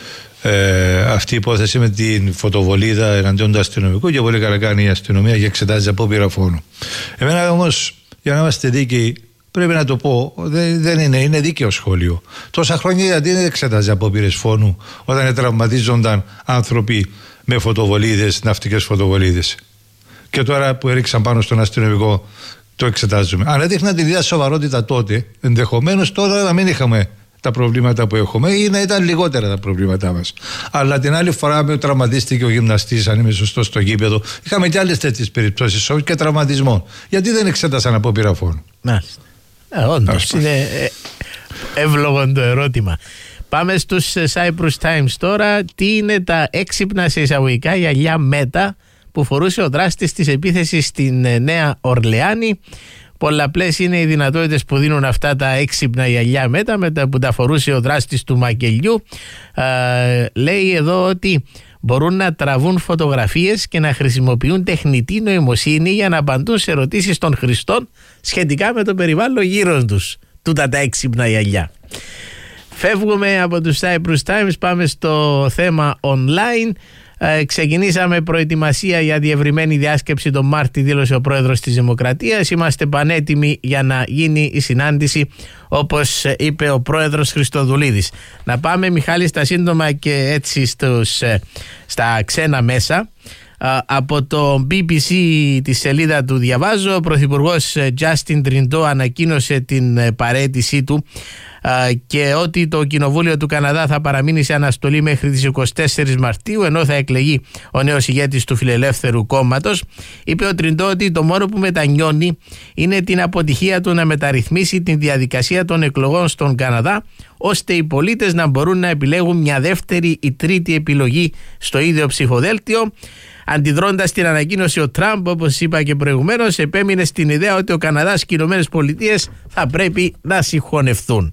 αυτή η υπόθεση με την φωτοβολίδα εναντίον του αστυνομικού, και πολύ καλά κάνει η αστυνομία και εξετάζει απόπειρα φόνου. Εμένα όμως, για να είμαστε δίκαιοι, πρέπει να το πω, δεν είναι δίκαιο σχόλιο. Τόσα χρόνια γιατί δεν εξετάζει απόπειρες φόνου όταν τραυματίζονταν άνθρωποι με φωτοβολίδες, ναυτικές φωτοβολίδες. Και τώρα που έριξαν πάνω στον αστυνομικό το εξετάζουμε. Αν έδειχναν την ίδια σοβαρότητα τότε, ενδεχομένως τώρα να μην είχαμε τα προβλήματα που έχουμε ή να ήταν λιγότερα τα προβλήματά μας. Αλλά την άλλη φορά με τραυματίστηκε ο γυμναστής, αν είμαι σωστός, στο γήπεδο. Είχαμε και άλλες τέτοιες περιπτώσεις και τραυματισμών. Γιατί δεν εξέτασαν απόπειρα φόνου? Μάλιστα. Όντως, είναι εύλογο το ερώτημα. Πάμε στους Cyprus Times τώρα. Τι είναι τα έξυπνα σε εισαγωγικά γυαλιά Μέτα που φορούσε ο δράστης της επίθεσης στην Νέα Ορλεάνη? Πολλαπλές είναι οι δυνατότητες που δίνουν αυτά τα έξυπνα γυαλιά Μέτα που τα φορούσε ο δράστης του μακελιού. Λέει εδώ ότι μπορούν να τραβούν φωτογραφίες και να χρησιμοποιούν τεχνητή νοημοσύνη για να απαντούν σε ερωτήσεις των χρηστών σχετικά με το περιβάλλον γύρω τους. Τούτα τα έξυπνα γυαλιά. Φεύγουμε από τους Cyprus Times, πάμε στο θέμα online. Ξεκινήσαμε προετοιμασία για διευρυμένη διάσκεψη τον Μάρτη, δήλωσε ο πρόεδρος της Δημοκρατίας. Είμαστε πανέτοιμοι για να γίνει η συνάντηση, όπως είπε ο πρόεδρος Χριστοδουλίδης. Να πάμε, Μιχάλη, στα σύντομα και έτσι στα ξένα μέσα. Από το BBC τη σελίδα του διαβάζω, ο πρωθυπουργός Justin Trudeau ανακοίνωσε την παραίτησή του και ότι το Κοινοβούλιο του Καναδά θα παραμείνει σε αναστολή μέχρι τις 24 Μαρτίου, ενώ θα εκλεγεί ο νέος ηγέτης του Φιλελεύθερου Κόμματος. Είπε ο Trudeau ότι το μόνο που μετανιώνει είναι την αποτυχία του να μεταρρυθμίσει την διαδικασία των εκλογών στον Καναδά, ώστε οι πολίτες να μπορούν να επιλέγουν μια δεύτερη ή τρίτη επιλογή στο ίδιο ψηφοδέλτιο. Αντιδρώντας την ανακοίνωση, ο Τραμπ, όπως είπα και προηγουμένως, επέμεινε στην ιδέα ότι ο Καναδάς και οι Ηνωμένες Πολιτείες θα πρέπει να συγχωνευτούν.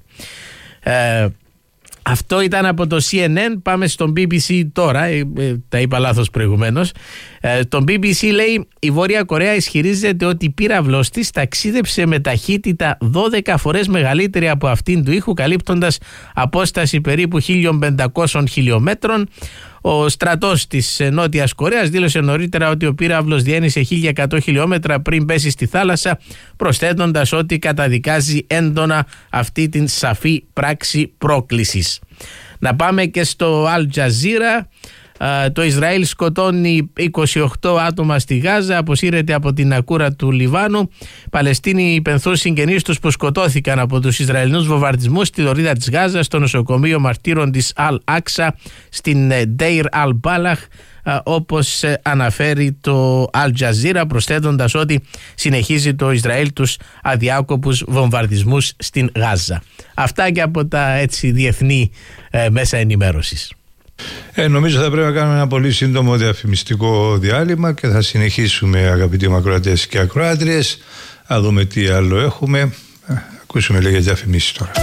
Αυτό ήταν από το CNN. Πάμε στον BBC τώρα. Τα είπα λάθος προηγουμένως. Το BBC λέει: η Βόρεια Κορέα ισχυρίζεται ότι η πύραυλος της ταξίδεψε με ταχύτητα 12 φορές μεγαλύτερη από αυτήν του ήχου, καλύπτοντας απόσταση περίπου 1.500 χιλιόμετρων. Ο στρατός της Νότιας Κορέας δήλωσε νωρίτερα ότι ο πύραυλος διένυσε 1.100 χιλιόμετρα πριν πέσει στη θάλασσα, προσθέτοντας ότι καταδικάζει έντονα αυτή την σαφή πράξη πρόκλησης. Να πάμε και στο Al Jazeera. Το Ισραήλ σκοτώνει 28 άτομα στη Γάζα, αποσύρεται από την Ακούρα του Λιβάνου. Παλαιστίνοι υπενθούν συγγενείς τους που σκοτώθηκαν από τους Ισραηλινούς βομβαρδισμούς στη λωρίδα της Γάζας, στο νοσοκομείο μαρτύρων της Αλ Άξα στην Ντέιρ Αλ Μπάλαχ, όπως αναφέρει το Αλ Τζαζίρα, προσθέτοντας ότι συνεχίζει το Ισραήλ τους αδιάκοπους βομβαρδισμούς στην Γάζα. Αυτά και από τα διεθνή μέσα ενημέρωσης. Νομίζω θα πρέπει να κάνουμε ένα πολύ σύντομο διαφημιστικό διάλειμμα και θα συνεχίσουμε, αγαπητοί ακροατές και ακροάτριες, να δούμε τι άλλο έχουμε. Ακούσουμε λίγες διαφημίσεις τώρα.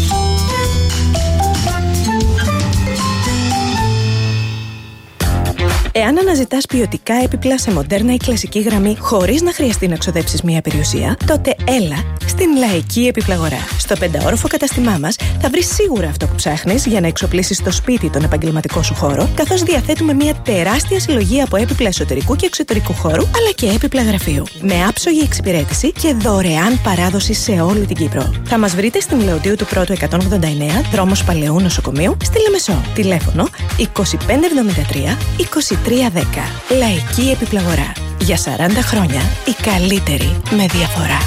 Εάν αναζητάς ποιοτικά έπιπλα σε μοντέρνα ή κλασική γραμμή χωρίς να χρειαστεί να ξοδέψεις μία περιουσία, τότε έλα στην Λαϊκή Επιπλαγορά. Στο 5όροφο καταστημά μας θα βρεις σίγουρα αυτό που ψάχνεις για να εξοπλίσεις το σπίτι τον επαγγελματικό σου χώρο, καθώς διαθέτουμε μία τεράστια συλλογή από έπιπλα εσωτερικού και εξωτερικού χώρου, αλλά και έπιπλα γραφείου. Με άψογη εξυπηρέτηση και δωρεάν παράδοση σε όλη την Κύπρο. Θα μας βρείτε στην Λεωτίου του Πρώτου 189, δρόμος Παλαιού Νοσοκομείου, στη Λεμεσό. Τηλέφωνο 2573 2310. Λαϊκή Επιπλαγορά. Για 40 χρόνια η καλύτερη με διαφορά.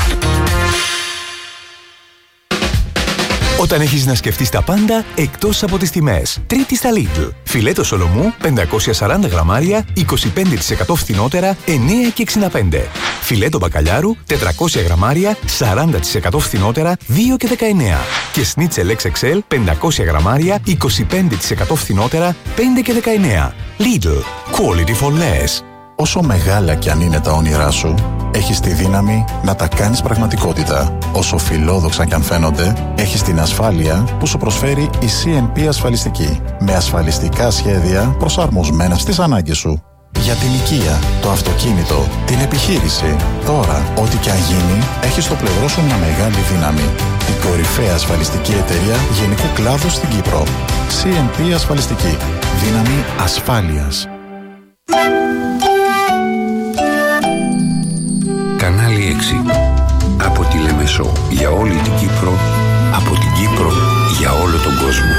Όταν έχεις να σκεφτείς τα πάντα εκτός από τις τιμές. Τρίτη στα Lidl. Φιλέτο σολομού 540 γραμμάρια, 25% φθηνότερα, 9,65. Φιλέτο μπακαλιάρου 400 γραμμάρια, 40% φθηνότερα, 2,19. Και σνίτσελ XXL 500 γραμμάρια, 25% φθηνότερα, 5,19. Lidl. Quality for less. Όσο μεγάλα κι αν είναι τα όνειρά σου, έχεις τη δύναμη να τα κάνεις πραγματικότητα. Όσο φιλόδοξα κι αν φαίνονται, έχεις την ασφάλεια που σου προσφέρει η CNP Ασφαλιστική. Με ασφαλιστικά σχέδια προσαρμοσμένα στις ανάγκες σου. Για την οικία, το αυτοκίνητο, την επιχείρηση. Τώρα, ό,τι κι αν γίνει, έχεις στο πλευρό σου μια μεγάλη δύναμη. Η κορυφαία ασφαλιστική εταιρεία γενικού κλάδου στην Κύπρο. CNP Ασφαλιστική. Δύναμη ασφάλειας. Κανάλι 6. Από τη Λεμεσό για όλη την Κύπρο, από την Κύπρο για όλο τον κόσμο.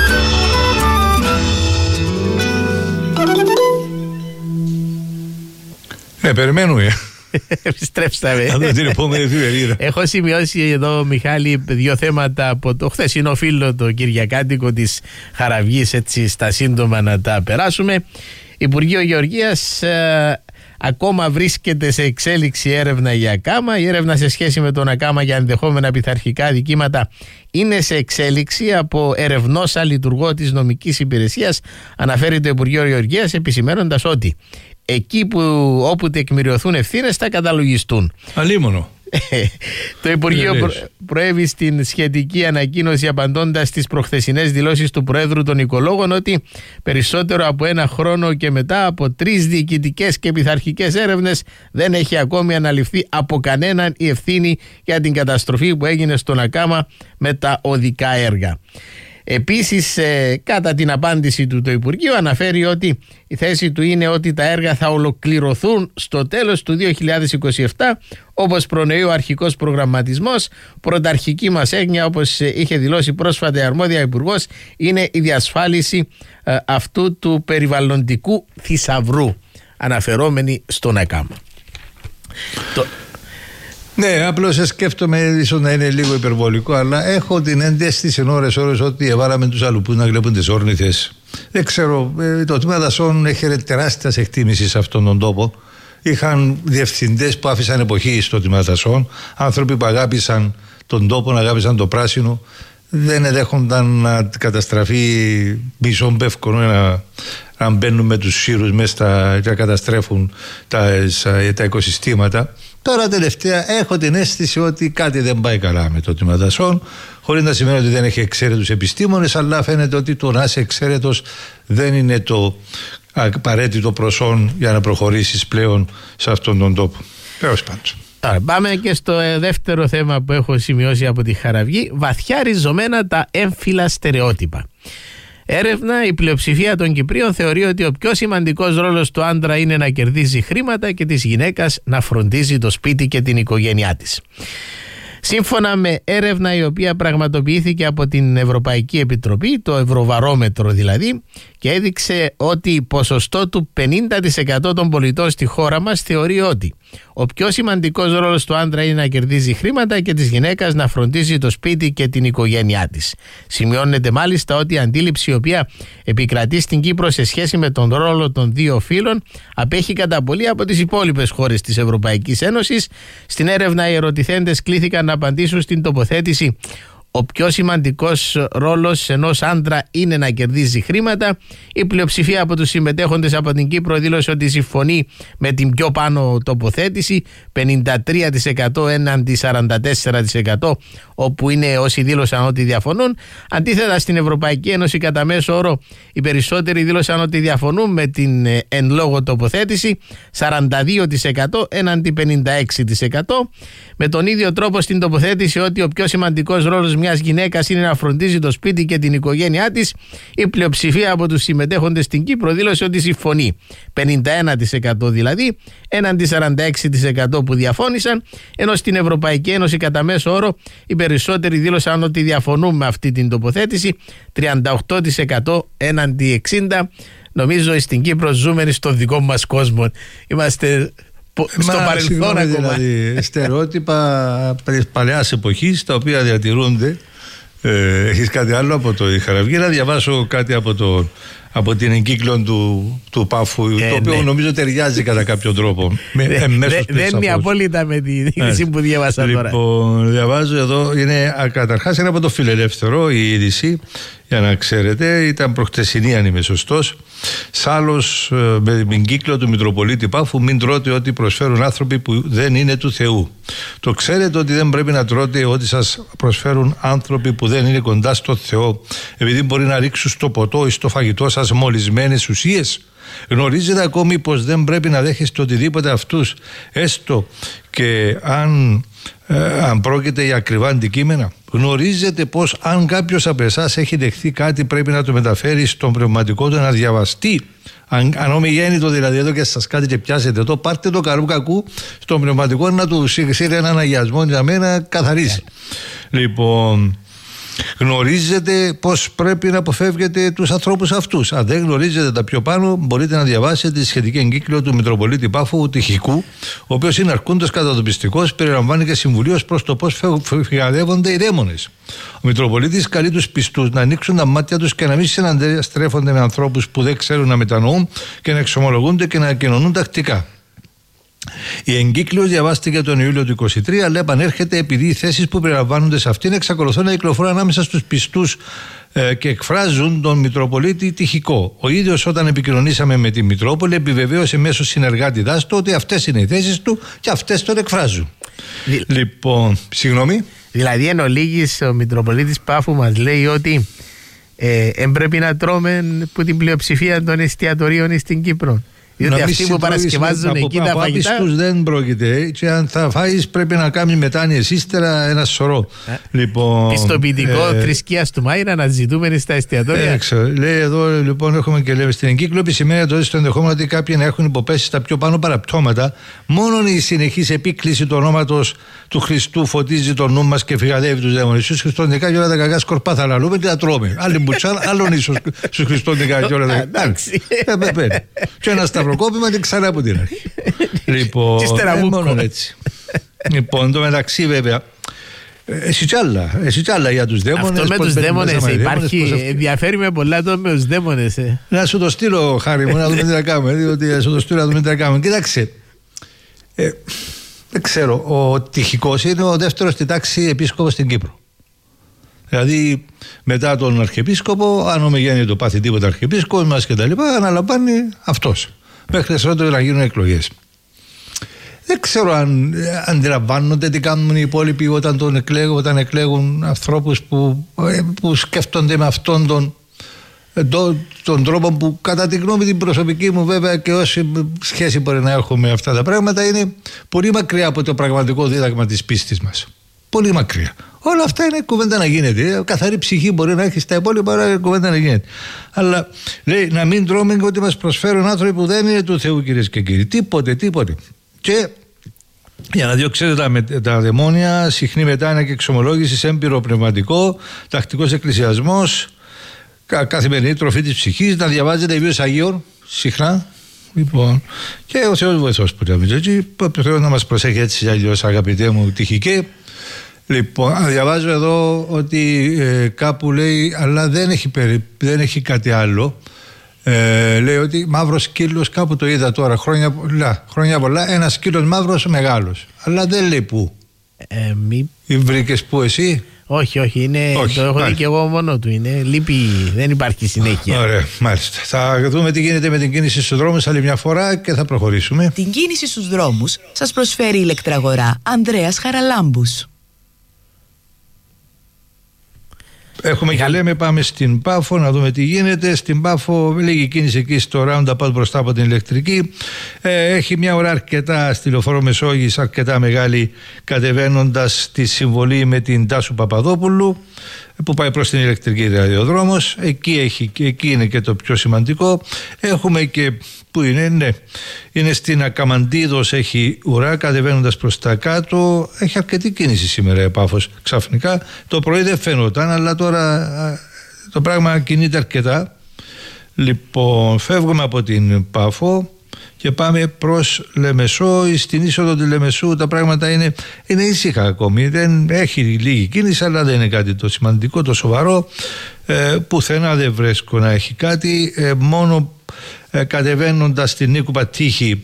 Περιμένουμε. Επιστρέψαμε. Θα δω την επόμενη εφημερίδα. Έχω σημειώσει εδώ, Μιχάλη, δύο θέματα από το χθεσινό φίλο, το Κυριακάτικο της Χαραυγής, έτσι στα σύντομα να τα περάσουμε. Υπουργείο Γεωργίας ακόμα βρίσκεται σε εξέλιξη έρευνα για Ακάμα. Η έρευνα σε σχέση με τον Ακάμα για ενδεχόμενα πειθαρχικά δικήματα είναι σε εξέλιξη από ερευνόσα λειτουργό της νομικής υπηρεσίας, αναφέρει το Υπουργείο Γεωργίας, επισημαίνοντας ότι εκεί όπου τεκμηριωθούν ευθύνες θα καταλογιστούν. Αλίμονο. Το Υπουργείο προέβη στην σχετική ανακοίνωση απαντώντας στις προχθεσινές δηλώσεις του Προέδρου των Οικολόγων ότι περισσότερο από ένα χρόνο και μετά από 3 διοικητικές και πειθαρχικές έρευνες δεν έχει ακόμη αναλυφθεί από κανέναν η ευθύνη για την καταστροφή που έγινε στον Ακάμα με τα οδικά έργα. Επίσης, κατά την απάντηση του το Υπουργείο αναφέρει ότι η θέση του είναι ότι τα έργα θα ολοκληρωθούν στο τέλος του 2027, όπως προνοεί ο αρχικός προγραμματισμός. Πρωταρχική μας έγνοια, όπως είχε δηλώσει πρόσφατα η αρμόδια υπουργός, είναι η διασφάλιση αυτού του περιβαλλοντικού θησαυρού, αναφερόμενοι στον Ακάμα. Ναι, απλώς σκέφτομαι, ίσως να είναι λίγο υπερβολικό, αλλά έχω την αίσθηση ώρες ότι εβάλαμε τους αλλουπούς να βλέπουν τις όρνηθες. Δεν ξέρω, το τμήμα δασών έχει τεράστια εκτίμηση σε αυτόν τον τόπο. Είχαν διευθυντές που άφησαν εποχή στο τμήμα δασών, άνθρωποι που αγάπησαν τον τόπο, αγάπησαν το πράσινο. Δεν εδέχονταν να καταστραφεί μισό πεύκο, να μπαίνουν με τους σύρους μέσα και να καταστρέφουν τα οικοσυστήματα. Τώρα τελευταία έχω την αίσθηση ότι κάτι δεν πάει καλά με το τμήμα δασών, χωρίς να σημαίνει ότι δεν έχει εξαίρετους επιστήμονες, αλλά φαίνεται ότι το να είσαι εξαίρετος δεν είναι το απαραίτητο προσόν για να προχωρήσεις πλέον σε αυτόν τον τόπο. Τέλος πάντων. Τώρα, πάμε και στο δεύτερο θέμα που έχω σημειώσει από τη Χαραυγή. Βαθιά ριζωμένα τα έμφυλα στερεότυπα. Έρευνα, η πλειοψηφία των Κυπρίων θεωρεί ότι ο πιο σημαντικός ρόλος του άντρα είναι να κερδίζει χρήματα και της γυναίκας να φροντίζει το σπίτι και την οικογένειά της. Σύμφωνα με έρευνα η οποία πραγματοποιήθηκε από την Ευρωπαϊκή Επιτροπή, το Ευρωβαρόμετρο δηλαδή, και έδειξε ότι ποσοστό του 50% των πολιτών στη χώρα μας θεωρεί ότι ο πιο σημαντικός ρόλος του άντρα είναι να κερδίζει χρήματα και της γυναίκας να φροντίζει το σπίτι και την οικογένειά της. Σημειώνεται μάλιστα ότι η αντίληψη η οποία επικρατεί στην Κύπρο σε σχέση με τον ρόλο των δύο φύλων απέχει κατά πολύ από τις υπόλοιπες χώρες της Ευρωπαϊκής Ένωσης. Στην έρευνα οι ερωτηθέντες κλήθηκαν να απαντήσουν στην τοποθέτηση «Ο πιο σημαντικός ρόλος ενός άντρα είναι να κερδίζει χρήματα». Η πλειοψηφία από τους συμμετέχοντες από την Κύπρο δήλωσε ότι συμφωνεί με την πιο πάνω τοποθέτηση, 53% έναντι 44%, όπου είναι όσοι δήλωσαν ότι διαφωνούν. Αντίθετα, στην Ευρωπαϊκή Ένωση κατά μέσο όρο οι περισσότεροι δήλωσαν ότι διαφωνούν με την εν λόγω τοποθέτηση, 42% έναντι 56%. Με τον ίδιο τρόπο στην τοποθέτηση ότι ο πιο σημαντικός ρόλος μιας γυναίκας είναι να φροντίζει το σπίτι και την οικογένειά της, η πλειοψηφία από τους συμμετέχοντες στην Κύπρο δήλωσε ότι συμφωνεί, 51% δηλαδή έναντι 46% που διαφώνησαν, ενώ στην Ευρωπαϊκή Ένωση κατά μέσο όρο οι περισσότεροι δήλωσαν ότι διαφωνούν με αυτή την τοποθέτηση, 38% έναντι 60%. Νομίζω στην Κύπρο ζούμε στον δικό μας κόσμο, είμαστε στο παρελθόν ακόμα. Δηλαδή, στερεότυπα παλαιάς εποχής τα οποία διατηρούνται. Έχεις κάτι άλλο από το Χαραυγή? Να διαβάσω κάτι από την εγκύκλιο του Πάφου, το οποίο νομίζω ταιριάζει κατά κάποιο τρόπο. Δεν είναι απόλυτα με την είδηση που διάβασα τώρα. Λοιπόν, διαβάζω εδώ, είναι καταρχάς είναι από το Φιλελεύθερο η είδηση, για να ξέρετε, ήταν προχτεσινή αν είμαι σωστός. Σάλλος με την κύκλο του Μητροπολίτη Πάφου, μην τρώτε ό,τι προσφέρουν άνθρωποι που δεν είναι του Θεού. Το ξέρετε ότι δεν πρέπει να τρώτε ό,τι σας προσφέρουν άνθρωποι που δεν είναι κοντά στο Θεό, επειδή μπορεί να ρίξουν στο ποτό ή στο φαγητό σας μολυσμένες ουσίες. Γνωρίζετε ακόμη πως δεν πρέπει να δέχεστε οτιδήποτε αυτούς, έστω και αν πρόκειται για ακριβά αντικείμενα. Γνωρίζετε πως αν κάποιος από εσάς έχει δεχθεί κάτι πρέπει να το μεταφέρει στον πνευματικό του να διαβαστεί. Αν ομιγέννητο δηλαδή, εδώ και σας κάτι και πιάσετε το, πάρτε το καρού κακού στον πνευματικό να του σύρει έναν αγιασμό για μένα καθαρίσει. Λοιπόν, γνωρίζετε πως πρέπει να αποφεύγετε τους ανθρώπους αυτούς. Αν δεν γνωρίζετε τα πιο πάνω, μπορείτε να διαβάσετε τη σχετική εγκύκλιο του Μητροπολίτη Πάφου Τυχικού, ο οποίος είναι αρκούντος κατατοπιστικός, περιλαμβάνει και συμβουλίως προς το πώς φυγαδεύονται οι δαίμονες. Ο Μητροπολίτης καλεί τους πιστούς να ανοίξουν τα μάτια τους και να μην συναντρέφονται με ανθρώπους που δεν ξέρουν να μετανοούν και να εξομολογούνται και να κοινωνούν τακτικά. Η εγκύκλειος διαβάστηκε τον Ιούλιο του 2023, αλλά επανέρχεται επειδή οι θέσεις που περιλαμβάνονται σε αυτήν εξακολουθούν να κυκλοφορούν ανάμεσα στους πιστούς και εκφράζουν τον Μητροπολίτη Τυχικό. Ο ίδιος, όταν επικοινωνήσαμε με τη Μητρόπολη, επιβεβαίωσε μέσω συνεργάτη του ότι αυτές είναι οι θέσεις του και αυτές τον εκφράζουν. Λοιπόν, συγγνώμη. Δηλαδή, εν ολίγης, ο Μητροπολίτης Πάφου μας λέει ότι πρέπει να τρώμε που την πλειοψηφία των εστιατορίων στην Κύπρο. Διότι αυτοί που παρασκευάζουν εκεί τα φαγητά. Από δεν πρόκειται. Και αν θα φάεις πρέπει να κάνεις μετάνοιες ύστερα ένα σωρό. Λοιπόν, πιστοποιητικό θρησκείας του Μάιρα να ζητούμε στα εστιατόρια. Λέει εδώ λοιπόν, έχουμε και λέμε στην εγκύκλιο επισημαίνει τότε στο ενδεχόμενο ότι κάποιοι να έχουν υποπέσει στα πιο πάνω παραπτώματα. Μόνο η συνεχής επίκληση του ονόματος του Χριστού φωτίζει το νου μας και φυγαδεύει τους δαίμονες. Στους χριστοντικά και όλα τα κακά σκορπά θα λαλούμε και τα τρώμε. Άλλοι μπουτσάν, άλλον ίσως στους χριστοντικά και όλα τα κακά. Και ένα σταυροκόπημα και ξανά από την αρχή. Λοιπόν, μόνο έτσι. Λοιπόν, το μεταξύ βέβαια, εσύ κι άλλα για τους δαίμονες. Αυτό με τους δαίμονες υπάρχει, ενδιαφέρει με πολλά το με τους δαίμονες. Να σου το στείλω, Χάρη μου, να δούμε τι θα κάνουμε. Διότι σου το στείλω να δούμε τι θα κάνουμε. Κοίταξε, δεν ξέρω, ο Τυχικός είναι ο δεύτερος στη τάξη επίσκοπος στην Κύπρο. Δηλαδή μετά τον Αρχιεπίσκοπο, αν ομιγένει το πάθει τίποτα Αρχιεπίσκοπος μας και τα λοιπά, αναλαμβάνει αυτός. Μέχρι αισθανότερο να γίνουν εκλογές. Δεν ξέρω αν αντιλαμβάνονται τι κάνουν οι υπόλοιποι όταν εκλέγουν ανθρώπους που σκέφτονται με αυτόν τον τρόπο που κατά τη γνώμη την προσωπική μου βέβαια και όση σχέση μπορεί να έχω με αυτά τα πράγματα είναι πολύ μακριά από το πραγματικό δίδαγμα της πίστης μας. Πολύ μακριά. Όλα αυτά είναι κουβέντα να γίνεται. Καθαρή ψυχή μπορεί να έχει στα υπόλοιπα, αλλά κουβέντα να γίνεται. Αλλά λέει να μην τρώμε ότι μας προσφέρουν άνθρωποι που δεν είναι του Θεού, κυρίες και κύριοι. Τίποτε. Και Για να διώξετε τα δαιμόνια, συχνή μετάνοια και εξομολόγηση, έμπειρο πνευματικό, τακτικός εκκλησιασμός, καθημερινή τροφή της ψυχής, να διαβάζετε βιβλίους Αγίων συχνά. Λοιπόν, και ο Θεός βοηθός που λέμε έτσι, ο Θεός να μας προσέχει έτσι αλλιώς, αγαπητέ μου τυχικέ. Λοιπόν, διαβάζω εδώ ότι κάπου λέει, αλλά δεν έχει κάτι άλλο. Λέει ότι μαύρος σκύλος, κάπου το είδα τώρα, χρόνια πολλά, ένας σκύλος μαύρος μεγάλος. Αλλά δεν λέει πού. Βρήκες πού εσύ? Όχι, το έχω δει και εγώ μόνο του. Λείπει, δεν υπάρχει συνέχεια. Ωραία, μάλιστα. Θα δούμε τι γίνεται με την κίνηση στους δρόμους άλλη μια φορά και θα προχωρήσουμε. Την κίνηση στους δρόμους σας προσφέρει η ηλεκτραγορά Ανδρέας Χαραλάμπους. Έχουμε και λέμε, πάμε στην Πάφο να δούμε τι γίνεται. Στην Πάφο λίγη κίνηση εκεί στο roundabout μπροστά από την ηλεκτρική. Έχει μια ώρα αρκετά στη λεωφόρο Μεσόγειας, αρκετά μεγάλη, κατεβαίνοντας τη συμβολή με την Τάσου Παπαδόπουλου που πάει προς την ηλεκτρική ραδιοδρόμος. Εκεί είναι και το πιο σημαντικό. Έχουμε και που είναι στην Ακαμαντίδος, έχει ουρά κατεβαίνοντας προς τα κάτω. Έχει αρκετή κίνηση σήμερα η Πάφος ξαφνικά. Το πρωί δεν φαίνονταν, αλλά τώρα το πράγμα κινείται αρκετά. Λοιπόν, φεύγουμε από την Πάφο και πάμε προς Λεμεσό. Στην είσοδο του Λεμεσού τα πράγματα είναι ήσυχα ακόμη. Δεν έχει λίγη κίνηση, αλλά δεν είναι κάτι το σημαντικό, το σοβαρό. Πουθενά δεν βρίσκω να έχει κάτι. Μόνο κατεβαίνοντας την Νίκου Πατήχη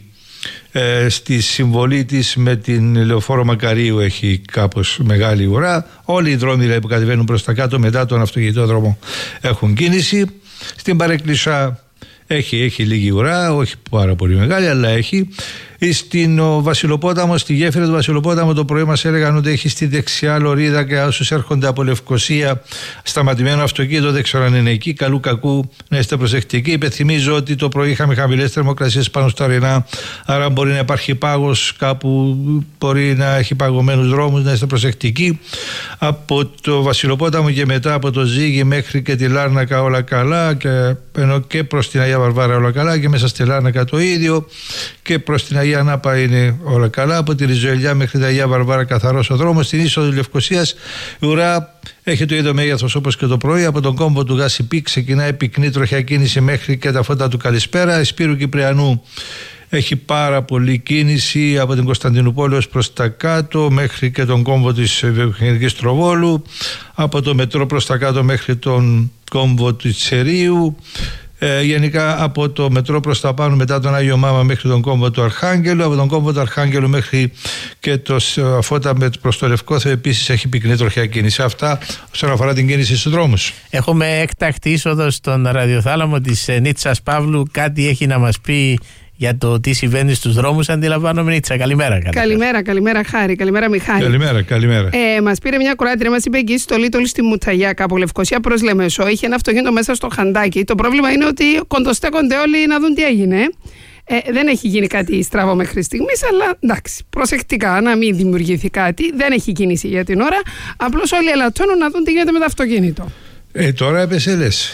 στη συμβολή της με την λεωφόρο Μακαρίου έχει κάπως μεγάλη ουρά. Όλοι οι δρόμοι που κατεβαίνουν προς τα κάτω μετά τον αυτοκινητόδρομο έχουν κίνηση. Στην Παρεκκλησιά έχει λίγη ουρά, όχι πάρα πολύ μεγάλη, αλλά έχει. Στην Βασιλοπόταμο, στη γέφυρα του Βασιλοπόταμου το πρωί μας έλεγαν ότι έχει στη δεξιά λωρίδα και όσους έρχονται από Λευκοσία σταματημένο αυτοκίνητο, δεν ξέρω αν είναι εκεί, καλού κακού να είστε προσεκτικοί. Υπενθυμίζω ότι το πρωί είχαμε χαμηλές θερμοκρασίες πάνω στα ορεινά, άρα μπορεί να υπάρχει πάγος κάπου, μπορεί να έχει παγωμένους δρόμους, να είστε προσεκτικοί. Από το Βασιλοπόταμο και μετά από το Ζήγη μέχρι και τη Λάρνακα όλα καλά, ενώ και προς την Αγία Βαρβάρα όλα καλά και μέσα στη Λάρνακα το ίδιο και προς την Αγία Νάπα είναι όλα καλά. Από τη Ριζοελιά μέχρι την Αγία Βαρβάρα καθαρός ο δρόμος. Στην είσοδο Λευκοσίας η ουρά έχει το ίδιο μέγεθος όπως και το πρωί. Από τον κόμβο του Γασιπί ξεκινάει πυκνή τροχιά κίνηση μέχρι και τα φώτα του Καλησπέρα. Σπύρου Κυπριανού έχει πάρα πολλή κίνηση από την Κωνσταντινούπολη ως προς τα κάτω μέχρι και τον κόμβο της Βιομηχανικής Τροβόλου. Από το μετρό προς τα κάτω μέχρι τον κόμβο του Τσερίου. Γενικά από το μετρό προς τα πάνω μετά τον Άγιο Μάμα μέχρι τον κόμβο του Αρχάγγελου, από τον κόμβο του Αρχάγγελου μέχρι και το Φώτα προς το Λευκόθεο επίσης έχει πυκνή τροχιά κίνηση. Αυτά όσον αφορά την κίνηση στους δρόμους. Έχουμε έκτακτη είσοδο στον ραδιοθάλαμο της Νίτσας Παύλου. Κάτι έχει να μας πει για το τι συμβαίνει στους δρόμους, αντιλαμβάνομαι. Νίτσα, καλημέρα. Καλημέρα Χάρη, καλημέρα Μιχάλη. Καλημέρα. Μας πήρε μια κουράτρια, μας είπε εκεί στο Λίτολ στη Μουταγιά, κάπου Λευκοσία προς Λεμεσό. Είχε ένα αυτοκίνητο μέσα στο χαντάκι. Το πρόβλημα είναι ότι κοντοστέκονται όλοι να δουν τι έγινε. Δεν έχει γίνει κάτι στραβό μέχρι στιγμής, αλλά εντάξει, προσεκτικά να μην δημιουργηθεί κάτι. Δεν έχει κίνηση για την ώρα. Απλώς όλοι ελαττώνουν να δουν τι γίνεται με το αυτοκίνητο. Τώρα έπεσε λες.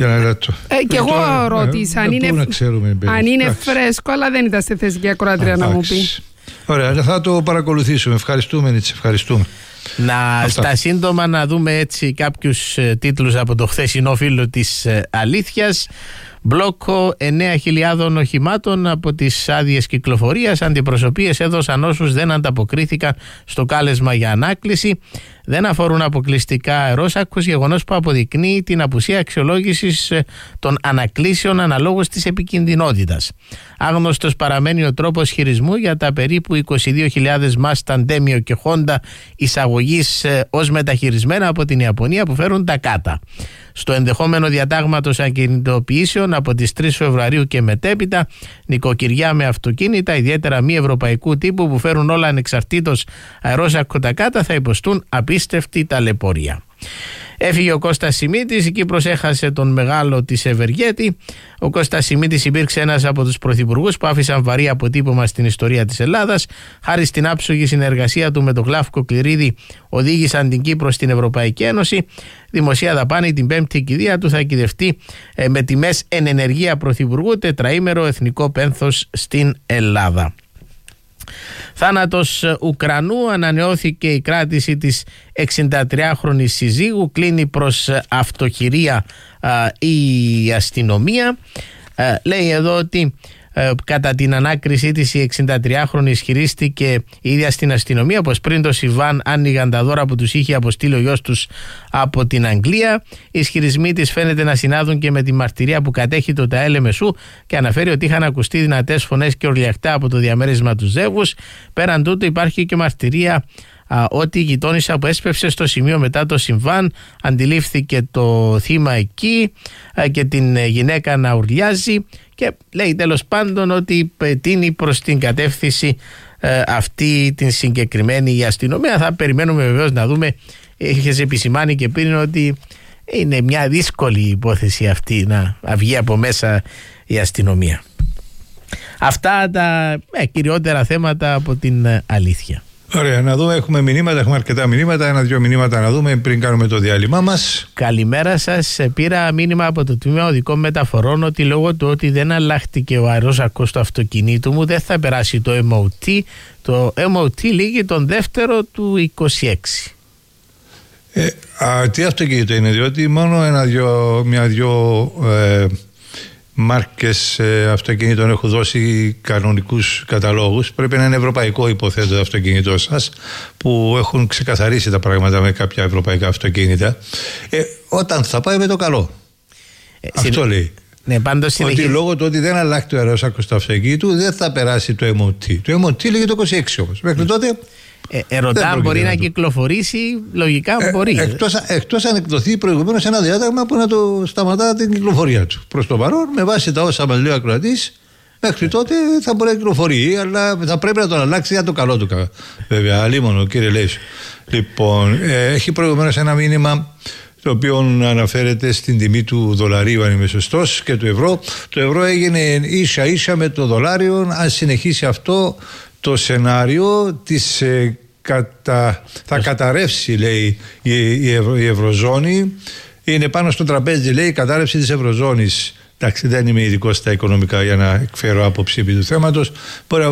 Και εγώ ρώτησα αν είναι φρέσκο, αλλά δεν ήταν στη θέση και ακροάτρια να μου πει. Ωραία, θα το παρακολουθήσουμε. Ευχαριστούμε. Στα σύντομα να δούμε έτσι κάποιους τίτλους από το χθεσινό φύλλο της Αλήθειας. Μπλόκο 9.000 οχημάτων από τις άδειες κυκλοφορίας. Αντιπροσωπείες έδωσαν όσους δεν ανταποκρίθηκαν στο κάλεσμα για ανάκληση. Δεν αφορούν αποκλειστικά αερόσακους, γεγονός που αποδεικνύει την απουσία αξιολόγησης των ανακλήσεων αναλόγως της επικινδυνότητας. Άγνωστος παραμένει ο τρόπος χειρισμού για τα περίπου 22.000 Mustang, Demio και Honda εισαγωγής ως μεταχειρισμένα από την Ιαπωνία που φέρουν τα κάτα. Στο ενδεχόμενο διατάγματος ακινητοποιήσεων από τις 3 Φεβρουαρίου και μετέπειτα, νοικοκυριά με αυτοκίνητα, ιδιαίτερα μη ευρωπαϊκού τύπου που φέρουν όλα ανεξαρτήτως αερόσακο τα κάτα, θα υποστούν απίστευτη ταλαιπωρία. Έφυγε ο Κώστας Σιμίτης, η Κύπρος έχασε τον μεγάλο της Ευεργέτη. Ο Κώστας Σιμίτης υπήρξε ένας από τους πρωθυπουργούς που άφησαν βαρύ αποτύπωμα στην ιστορία της Ελλάδας. Χάρη στην άψογη συνεργασία του με τον Γλάφκο Κληρίδη, οδήγησαν την Κύπρο στην Ευρωπαϊκή Ένωση. Δημοσία δαπάνη την 5η κηδεία του θα κυδευτεί με τιμές εν ενεργεία πρωθυπουργού, τετραήμερο εθνικό πένθος στην Ελλάδα. Θάνατος Ουκρανού, ανανεώθηκε η κράτηση της 63χρονης συζύγου, κλείνει προς αυτοχειρία η αστυνομία. Λέει εδώ ότι κατά την ανάκρισή της η 63χρονη ισχυρίστηκε η ίδια στην αστυνομία πως πριν το συμβάν άνοιγαν τα δώρα που τους είχε αποστείλει ο γιος τους από την Αγγλία. Οι ισχυρισμοί της φαίνεται να συνάδουν και με τη μαρτυρία που κατέχει το ΤΑΕΛ Μεσού και αναφέρει ότι είχαν ακουστεί δυνατές φωνές και ορλιαχτά από το διαμέρισμα του ζεύγους. Πέραν τούτου υπάρχει και μαρτυρία ότι η γειτόνισσα που έσπευσε στο σημείο μετά το συμβάν αντιλήφθηκε το θύμα εκεί και την γυναίκα να ουρλιάζει, και λέει τέλος πάντων ότι τίνει προς την κατεύθυνση αυτή την συγκεκριμένη η αστυνομία. Θα περιμένουμε βεβαίως να δούμε. Έχεις επισημάνει και πριν ότι είναι μια δύσκολη υπόθεση αυτή να βγει από μέσα η αστυνομία. Αυτά τα κυριότερα θέματα από την αλήθεια. Ωραία, να δούμε, έχουμε μηνύματα, έχουμε αρκετά μηνύματα, ένα-δυο μηνύματα να δούμε πριν κάνουμε το διάλειμμα μας. Καλημέρα σας, πήρα μήνυμα από το Τμήμα Οδικών Μεταφορών ότι λόγω του ότι δεν αλλάχτηκε ο αερόσακος του αυτοκινήτου μου δεν θα περάσει το MOT. Το MOT λήγει τον δεύτερο του 26. Τι αυτοκίνητο είναι, διότι μόνο μια-δυο μάρκες αυτοκινήτων έχουν δώσει κανονικούς καταλόγους. Πρέπει να είναι ευρωπαϊκό, υποθέτω, το αυτοκίνητό σας, που έχουν ξεκαθαρίσει τα πράγματα με κάποια ευρωπαϊκά αυτοκίνητα. Όταν θα πάει με το καλό. Αυτό λέει. Ναι, πάντως ότι λόγω του ότι δεν αλλάξει το αερόσακος του αυτοκίνητου δεν θα περάσει το MOT. Το MOT λέγει το 26 όμως. Μέχρι τότε. Ερωτά αν μπορεί να κυκλοφορήσει, λογικά μπορεί. Εκτός αν εκδοθεί προηγουμένως ένα διάταγμα που να το σταματά την κυκλοφορία του. Προς το παρόν, με βάση τα όσα μας λέει ο ακροατής, μέχρι τότε θα μπορεί να κυκλοφορεί, αλλά θα πρέπει να τον αλλάξει για το καλό του. Βέβαια, αλίμονο, κύριε Λέησο. Λοιπόν, έχει προηγουμένως ένα μήνυμα το οποίο αναφέρεται στην τιμή του δολαρίου, αν είμαι σωστός, και του ευρώ. Το ευρώ έγινε ίσα-ίσα με το δολάριο. Αν συνεχίσει αυτό το σενάριο της θα καταρρεύσει, λέει, η Ευρωζώνη. Είναι πάνω στο τραπέζι, λέει, η κατάρρευση της Ευρωζώνης. Εντάξει, δεν είμαι ειδικός στα οικονομικά για να εκφέρω άποψη επί του θέματος. Μπορεί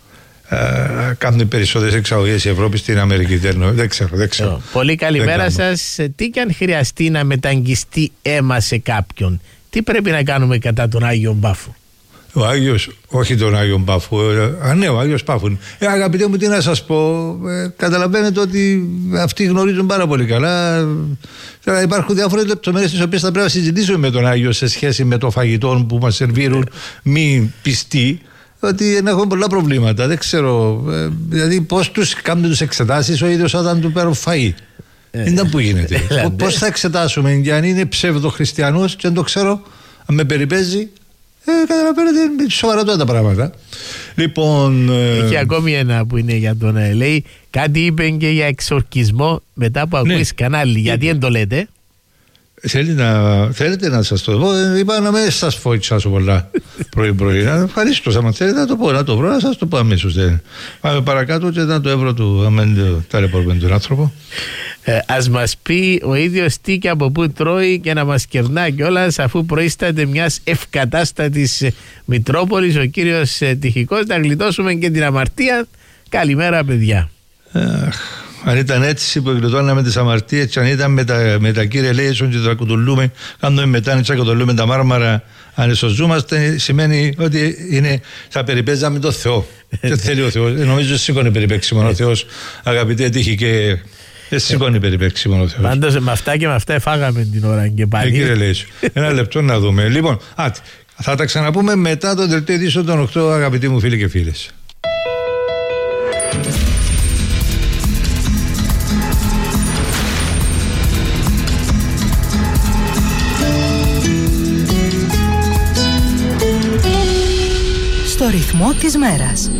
να κάνουν περισσότερες εξαγωγές η Ευρώπη στην Αμερική. Δεν ξέρω. Πολύ καλημέρα σας. Τι και αν χρειαστεί να μεταγγιστεί αίμα σε κάποιον, τι πρέπει να κάνουμε κατά τον Άγιο Μπάφο? Ο Άγιος, όχι τον Άγιο Πάφου. Ναι, ο Άγιος Πάφου. Αγαπητέ μου, τι να σας πω. Καταλαβαίνετε ότι αυτοί γνωρίζουν πάρα πολύ καλά. Τώρα υπάρχουν διάφορες λεπτομέρειες τις οποίες θα πρέπει να συζητήσουμε με τον Άγιο σε σχέση με το φαγητό που μας σερβίρουν μη πιστοί. Ότι έχουμε πολλά προβλήματα. Δεν ξέρω. Δηλαδή, πώς τους κάνουν τους εξετάσεις ο ίδιος όταν του παίρνουν φαΐ. Είναι που γίνεται. Πώς θα εξετάσουμε, για αν είναι ψευδοχριστιανός και δεν το ξέρω, αν με περιπέζει. Καταλαβαίνετε, είναι σοβαρά τα πράγματα. Λοιπόν. Έχει ακόμη ένα που είναι για τον. Λέει κάτι είπε και για εξορκισμό μετά που ακούεις κανάλι. Γιατί δεν το λέτε? Θέλετε να σας το πω? Είπα να μην σας φοητσάσω πολλά πρωί-πρωί. Ευχαριστώ, άμα θέλετε να το πω, να το βρω, να σας το πω αμέσως. Πάμε παρακάτω και ήταν το ευρώ του, αμέν ταλαιπωρούμε τον άνθρωπο. Ας μας πει ο ίδιος τι και από πού τρώει και να μας κερνά κιόλας, αφού προείσταται μιας ευκατάστατης Μητρόπολης ο κύριος Τυχικός, να γλιτώσουμε και την αμαρτία. Καλημέρα, παιδιά. Αν ήταν έτσι που γλιτώναμε τις αμαρτίες, και αν ήταν με τα κύριε Λέησον και τρακουτουλούμε, κάνουμε μετά να τσακοτολούμε τα μάρμαρα, αν εσωζούμαστε, σημαίνει ότι θα περιπέζαμε τον Θεό. Δεν θέλει ο Θεός. Νομίζω σήκωνε περιπέξιμο ο Θεός, αγαπητέ Τύχη, και σηκώνει περιπέξιμο ο Θεός. Πάντως με αυτά και με αυτά εφάγαμε την ώρα και πάλι. Κύριε Λέησον, ένα λεπτό να δούμε. Λοιπόν, θα τα ξαναπούμε μετά τον τελευταίο ειδήσεων των 8, αγαπητοί μου φίλοι και φίλες. Στο ρυθμό της μέρας.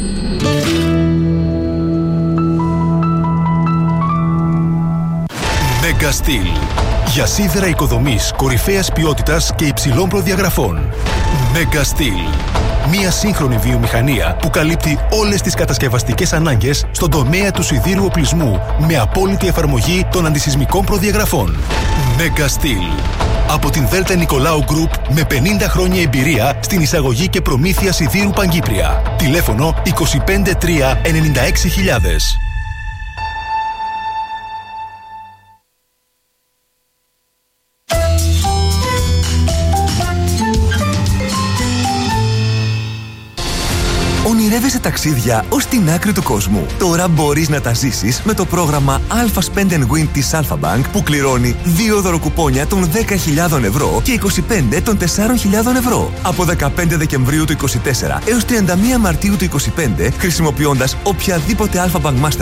Megastil. Για σίδερα οικοδομής κορυφαίας ποιότητας και υψηλών προδιαγραφών. Megastil. Μια σύγχρονη βιομηχανία που καλύπτει όλες τις κατασκευαστικές ανάγκες στον τομέα του σιδήρου οπλισμού με απόλυτη εφαρμογή των αντισυσμικών προδιαγραφών. Megastil. Από την Δέλτα Νικολάου Group με 50 χρόνια εμπειρία στην εισαγωγή και προμήθεια σιδήρου Παγκύπρια. Τηλέφωνο 253 96 000. Ονειρεύεσαι ταξίδια ως την άκρη του κόσμου. Τώρα μπορείς να τα ζήσεις με το πρόγραμμα Alpha Spend and Win της Alpha Bank που κληρώνει 2 δωροκουπόνια των 10.000 ευρώ και 25 των 4.000 ευρώ. Από 15 Δεκεμβρίου του 2024 έως 31 Μαρτίου του 2025 χρησιμοποιώντας οποιαδήποτε Alpha Bank Master